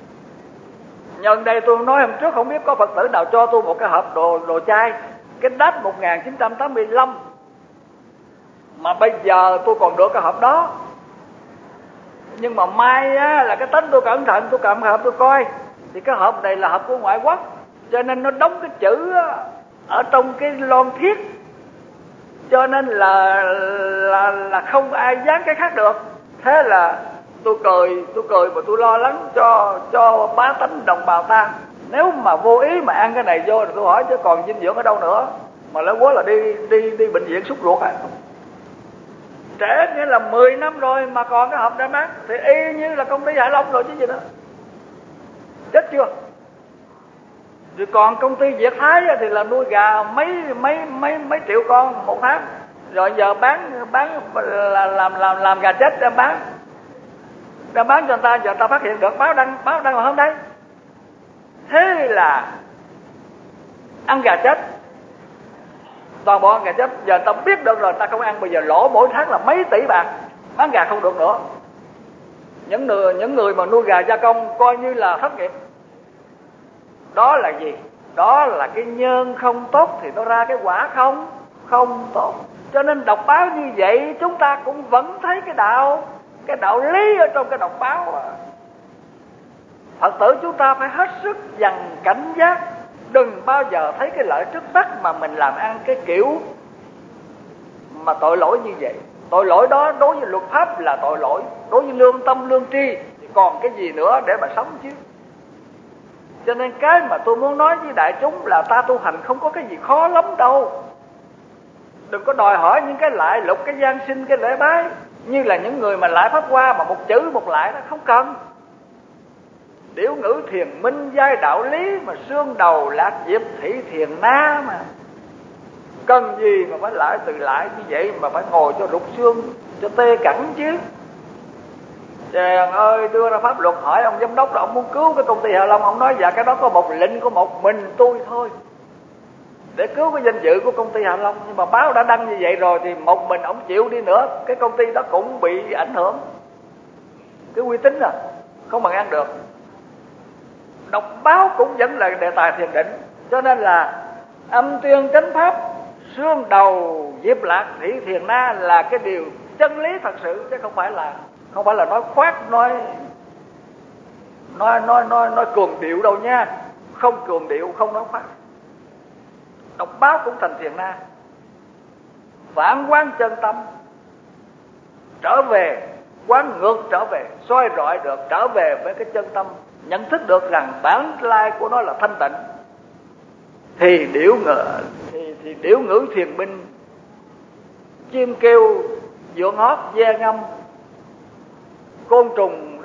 Nhân đây tôi nói hôm trước, không biết có Phật tử nào cho tôi một cái hộp đồ chai, cái đát 1985, mà bây giờ tôi còn được cái hộp đó. Nhưng mà may á, là cái tính tôi cẩn thận, tôi cầm hộp tôi coi, thì cái hộp này là hộp của ngoại quốc, cho nên nó đóng cái chữ ở trong cái lon thiết, cho nên là không ai dán cái khác được. Thế là tôi cười mà tôi lo lắng cho bá tánh đồng bào ta. Nếu mà vô ý mà ăn cái này vô thì tôi hỏi chứ còn dinh dưỡng ở đâu nữa, mà lớn quá là đi bệnh viện súc ruột à. Trễ nghĩa là 10 năm rồi mà còn cái hộp đã bán thì y như là công ty Hải Long rồi chứ gì nữa. Chết chưa? Rồi còn công ty Việt Thái thì là nuôi gà mấy triệu con một tháng, rồi giờ bán là làm gà chết đem bán cho người ta, giờ người ta phát hiện được, báo đăng vào hôm nay. Thế là ăn gà chết, toàn bộ ăn gà chết. Giờ người ta biết được rồi, người ta không ăn, bây giờ lỗ mỗi tháng là mấy tỷ bạc, bán gà không được nữa. Những người mà nuôi gà gia công coi như là thất nghiệp. Đó là gì? Đó là cái nhân không tốt thì nó ra cái quả không tốt. Cho nên đọc báo như vậy chúng ta cũng vẫn thấy cái đạo lý ở trong cái đọc báo. Phật tử chúng ta phải hết sức dằn cảnh giác, đừng bao giờ thấy cái lợi trước mắt mà mình làm ăn cái kiểu mà tội lỗi như vậy. Tội lỗi đó đối với luật pháp là tội lỗi, đối với lương tâm lương tri thì còn cái gì nữa để mà sống chứ. Cho nên cái mà tôi muốn nói với đại chúng là ta tu hành không có cái gì khó lắm đâu. Đừng có đòi hỏi những cái lại lục, cái gian sinh, cái lễ bái như là những người mà lại pháp hoa mà một chữ một lại đó, không cần. Điểu ngữ thiền minh giai đạo lý, mà xương đầu lạc diệp thị thiền na mà. Cần gì mà phải lại từ lại như vậy, mà phải ngồi cho rụt xương, cho tê cẳng chứ. Chàng ơi, đưa ra pháp luật hỏi ông giám đốc là ông muốn cứu cái công ty Hạ Long, ông nói dạ cái đó có một lệnh của một mình tôi thôi, để cứu cái danh dự của công ty Hạ Long. Nhưng mà báo đã đăng như vậy rồi thì một mình ông chịu đi nữa, cái công ty đó cũng bị ảnh hưởng, cái uy tín không bằng ăn được. Đọc báo cũng vẫn là đề tài thiền định. Cho nên là âm tuyên chánh pháp, xương đầu diệp lạc thị thiền na là cái điều chân lý thật sự, chứ không phải là nói khoác, nói cường điệu đâu nha. Không cường điệu, không nói khoác. Đọc báo cũng thành thiền na. Phản quán chân tâm, trở về, quán ngược trở về, soi rọi được, trở về với cái chân tâm, nhận thức được rằng bản lai của nó là thanh tịnh, thì điểu ngữ thiền minh, chim kêu vượng hót ve ngâm, côn trùng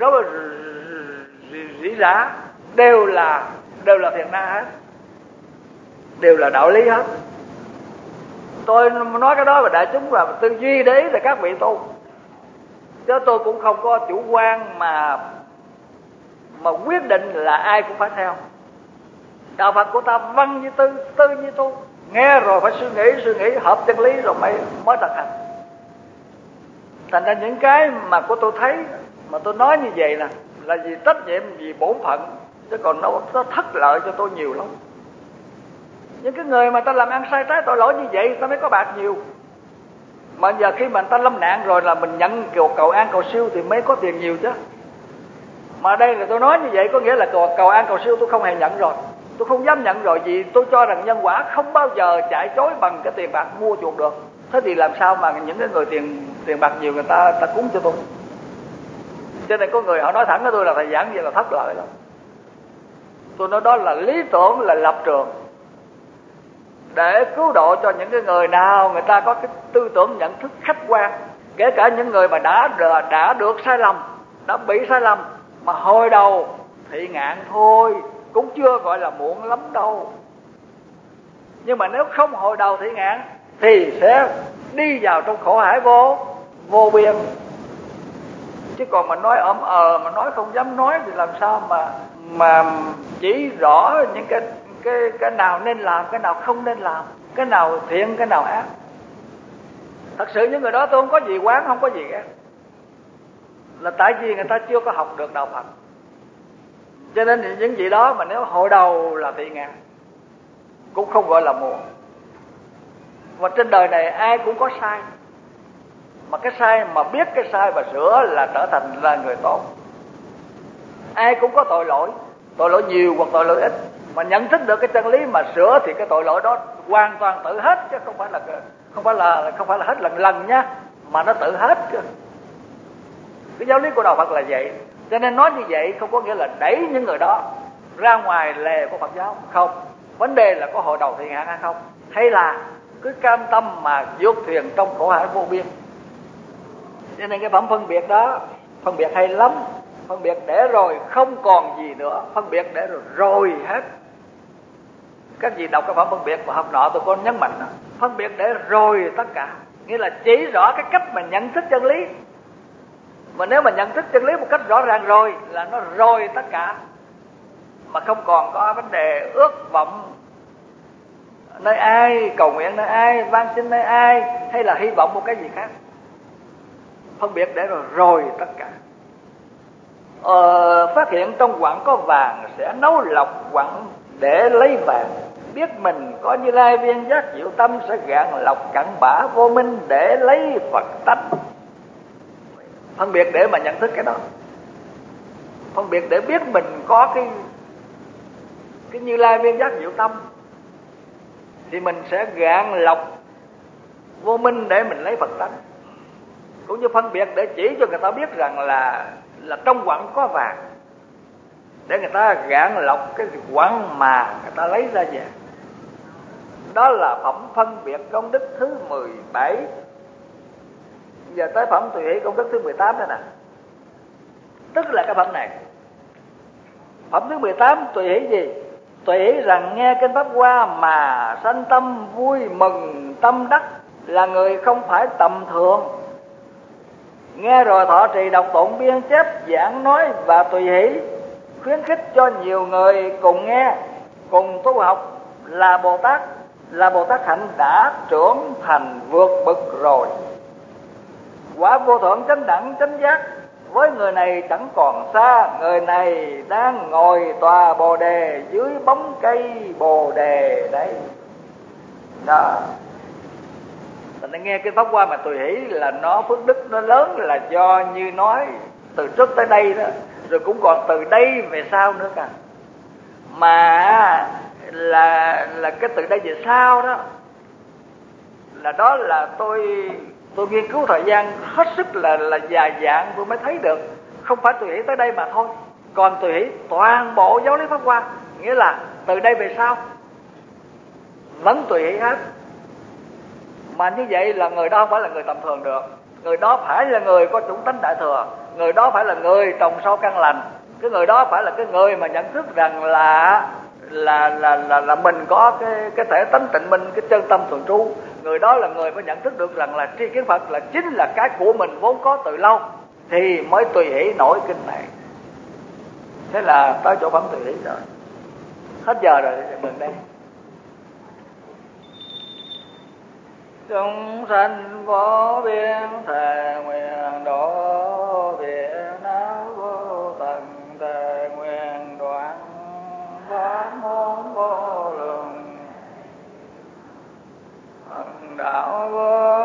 rỉ rả đều là thiền na hết, đều là đạo lý hết. Tôi nói cái đó và đại chúng là tư duy để ý là các vị tu, chứ tôi cũng không có chủ quan mà quyết định là ai cũng phải theo. Đạo Phật của ta văn như tư như tu, nghe rồi phải suy nghĩ hợp chân lý rồi mới thực hành. Thành ra những cái mà của tôi thấy mà tôi nói như vậy là vì trách nhiệm, vì bổn phận, chứ còn nó thất lợi cho tôi nhiều lắm. Những cái người mà ta làm ăn sai trái tội lỗi như vậy ta mới có bạc nhiều. Mà giờ khi mà ta lâm nạn rồi là mình nhận cầu an cầu siêu thì mới có tiền nhiều chứ. Mà đây là tôi nói như vậy có nghĩa là cầu an cầu siêu tôi không hề nhận rồi. Tôi không dám nhận rồi, vì tôi cho rằng nhân quả không bao giờ chạy chối bằng cái tiền bạc mua chuộc được. Thế thì làm sao mà những cái người tiền bạc nhiều người ta cúng cho tôi? Cho nên có người họ nói thẳng với tôi là thầy giảng vậy là thất lợi lắm. Tôi nói đó là lý tưởng, là lập trường để cứu độ cho những cái người nào người ta có cái tư tưởng nhận thức khách quan, kể cả những người mà đã được sai lầm, đã bị sai lầm mà hồi đầu thị ngạn thôi, cũng chưa gọi là muộn lắm đâu. Nhưng mà nếu không hồi đầu thị ngạn thì sẽ đi vào trong khổ hải vô biên. Chứ còn mà nói mà nói không dám nói thì làm sao mà chỉ rõ những cái nào nên làm, cái nào không nên làm, cái nào thiện, cái nào ác. Thật sự những người đó tôi không có gì oán, không có gì ghét, là tại vì người ta chưa có học được đạo Phật. Cho nên những gì đó mà nếu hồi đầu là thị ngạn cũng không gọi là muộn. Và trên đời này ai cũng có sai, mà cái sai mà biết cái sai và sửa là trở thành là người tốt. Ai cũng có tội lỗi nhiều hoặc tội lỗi ít, mà nhận thức được cái chân lý mà sửa thì cái tội lỗi đó hoàn toàn tự hết, chứ không phải là hết lần nhá, mà nó tự hết chứ. Cái giáo lý của đạo Phật là vậy. Cho nên nói như vậy không có nghĩa là đẩy những người đó ra ngoài lề của Phật giáo, không. Vấn đề là có hội đầu thị ngạn hay không, hay là cứ cam tâm mà vượt thuyền trong khổ hải vô biên. Cho nên cái phẩm phân biệt đó, phân biệt hay lắm. Phân biệt để rồi không còn gì nữa, phân biệt để rồi hết. Các vị đọc cái phẩm phân biệt mà hôm nọ tôi có nhấn mạnh đó. Phân biệt để rồi tất cả, nghĩa là chỉ rõ cái cách mà nhận thức chân lý. Mà nếu mà nhận thức chân lý một cách rõ ràng rồi là nó rồi tất cả, mà không còn có vấn đề ước vọng nơi ai, cầu nguyện nơi ai, van xin nơi ai, hay là hy vọng một cái gì khác. Phân biệt để rồi tất cả. Phát hiện trong quặng có vàng sẽ nấu lọc quặng để lấy vàng. Biết mình có Như Lai viên giác diệu tâm sẽ gạn lọc cặn bã vô minh để lấy Phật tánh. Phân biệt để mà nhận thức cái đó. Phân biệt để biết mình có cái Như Lai viên giác diệu tâm thì mình sẽ gạn lọc vô minh để mình lấy Phật tánh. Cũng như phân biệt để chỉ cho người ta biết rằng là trong quặng có vàng, để người ta gạn lọc cái quặng mà người ta lấy ra vàng. Đó là phẩm phân biệt công đức thứ 17. Giờ tới phẩm tùy hỷ công đức thứ 18 đây nè. Tức là cái phẩm này. Phẩm thứ 18 tùy hỷ gì? Tùy hỷ rằng nghe kinh pháp hoa mà sanh tâm vui mừng tâm đắc, là người không phải tầm thường. Nghe rồi thọ trì đọc tụng biên chép giảng nói và tùy hỷ, khuyến khích cho nhiều người cùng nghe, cùng tu học, là Bồ Tát hạnh đã trưởng thành vượt bậc rồi. Quả vô thượng chánh đẳng chánh giác với người này chẳng còn xa, người này đang ngồi tòa Bồ đề dưới bóng cây Bồ đề đấy. Đó. Mình nghe cái pháp hoa mà tùy hỷ là nó phước đức nó lớn, là do như nói từ trước tới đây đó, rồi cũng còn từ đây về sau nữa cả. Mà là cái từ đây về sau đó là tôi nghiên cứu thời gian hết sức là dài dạn tôi mới thấy được. Không phải tùy hỷ tới đây mà thôi, còn tùy hỷ toàn bộ giáo lý pháp hoa, nghĩa là từ đây về sau vẫn tùy hỷ hết. Mà như vậy là người đó không phải là người tầm thường được. Người đó phải là người có chủng tánh đại thừa. Người đó phải là người trồng sâu căn lành. Cái người đó phải là cái người mà nhận thức rằng là mình có cái thể tánh tịnh minh, cái chân tâm thường trú. Người đó là người phải nhận thức được rằng là tri kiến Phật là chính là cái của mình vốn có từ lâu, thì mới tùy hỷ nổi kinh này. Thế là tới chỗ phẩm tùy hỷ rồi. Hết giờ rồi, mừng đây. Chúng sanh vô biên thề nguyện độ việt não vô tận, thề nguyện đoạn pháp môn vô lượng, đạo vô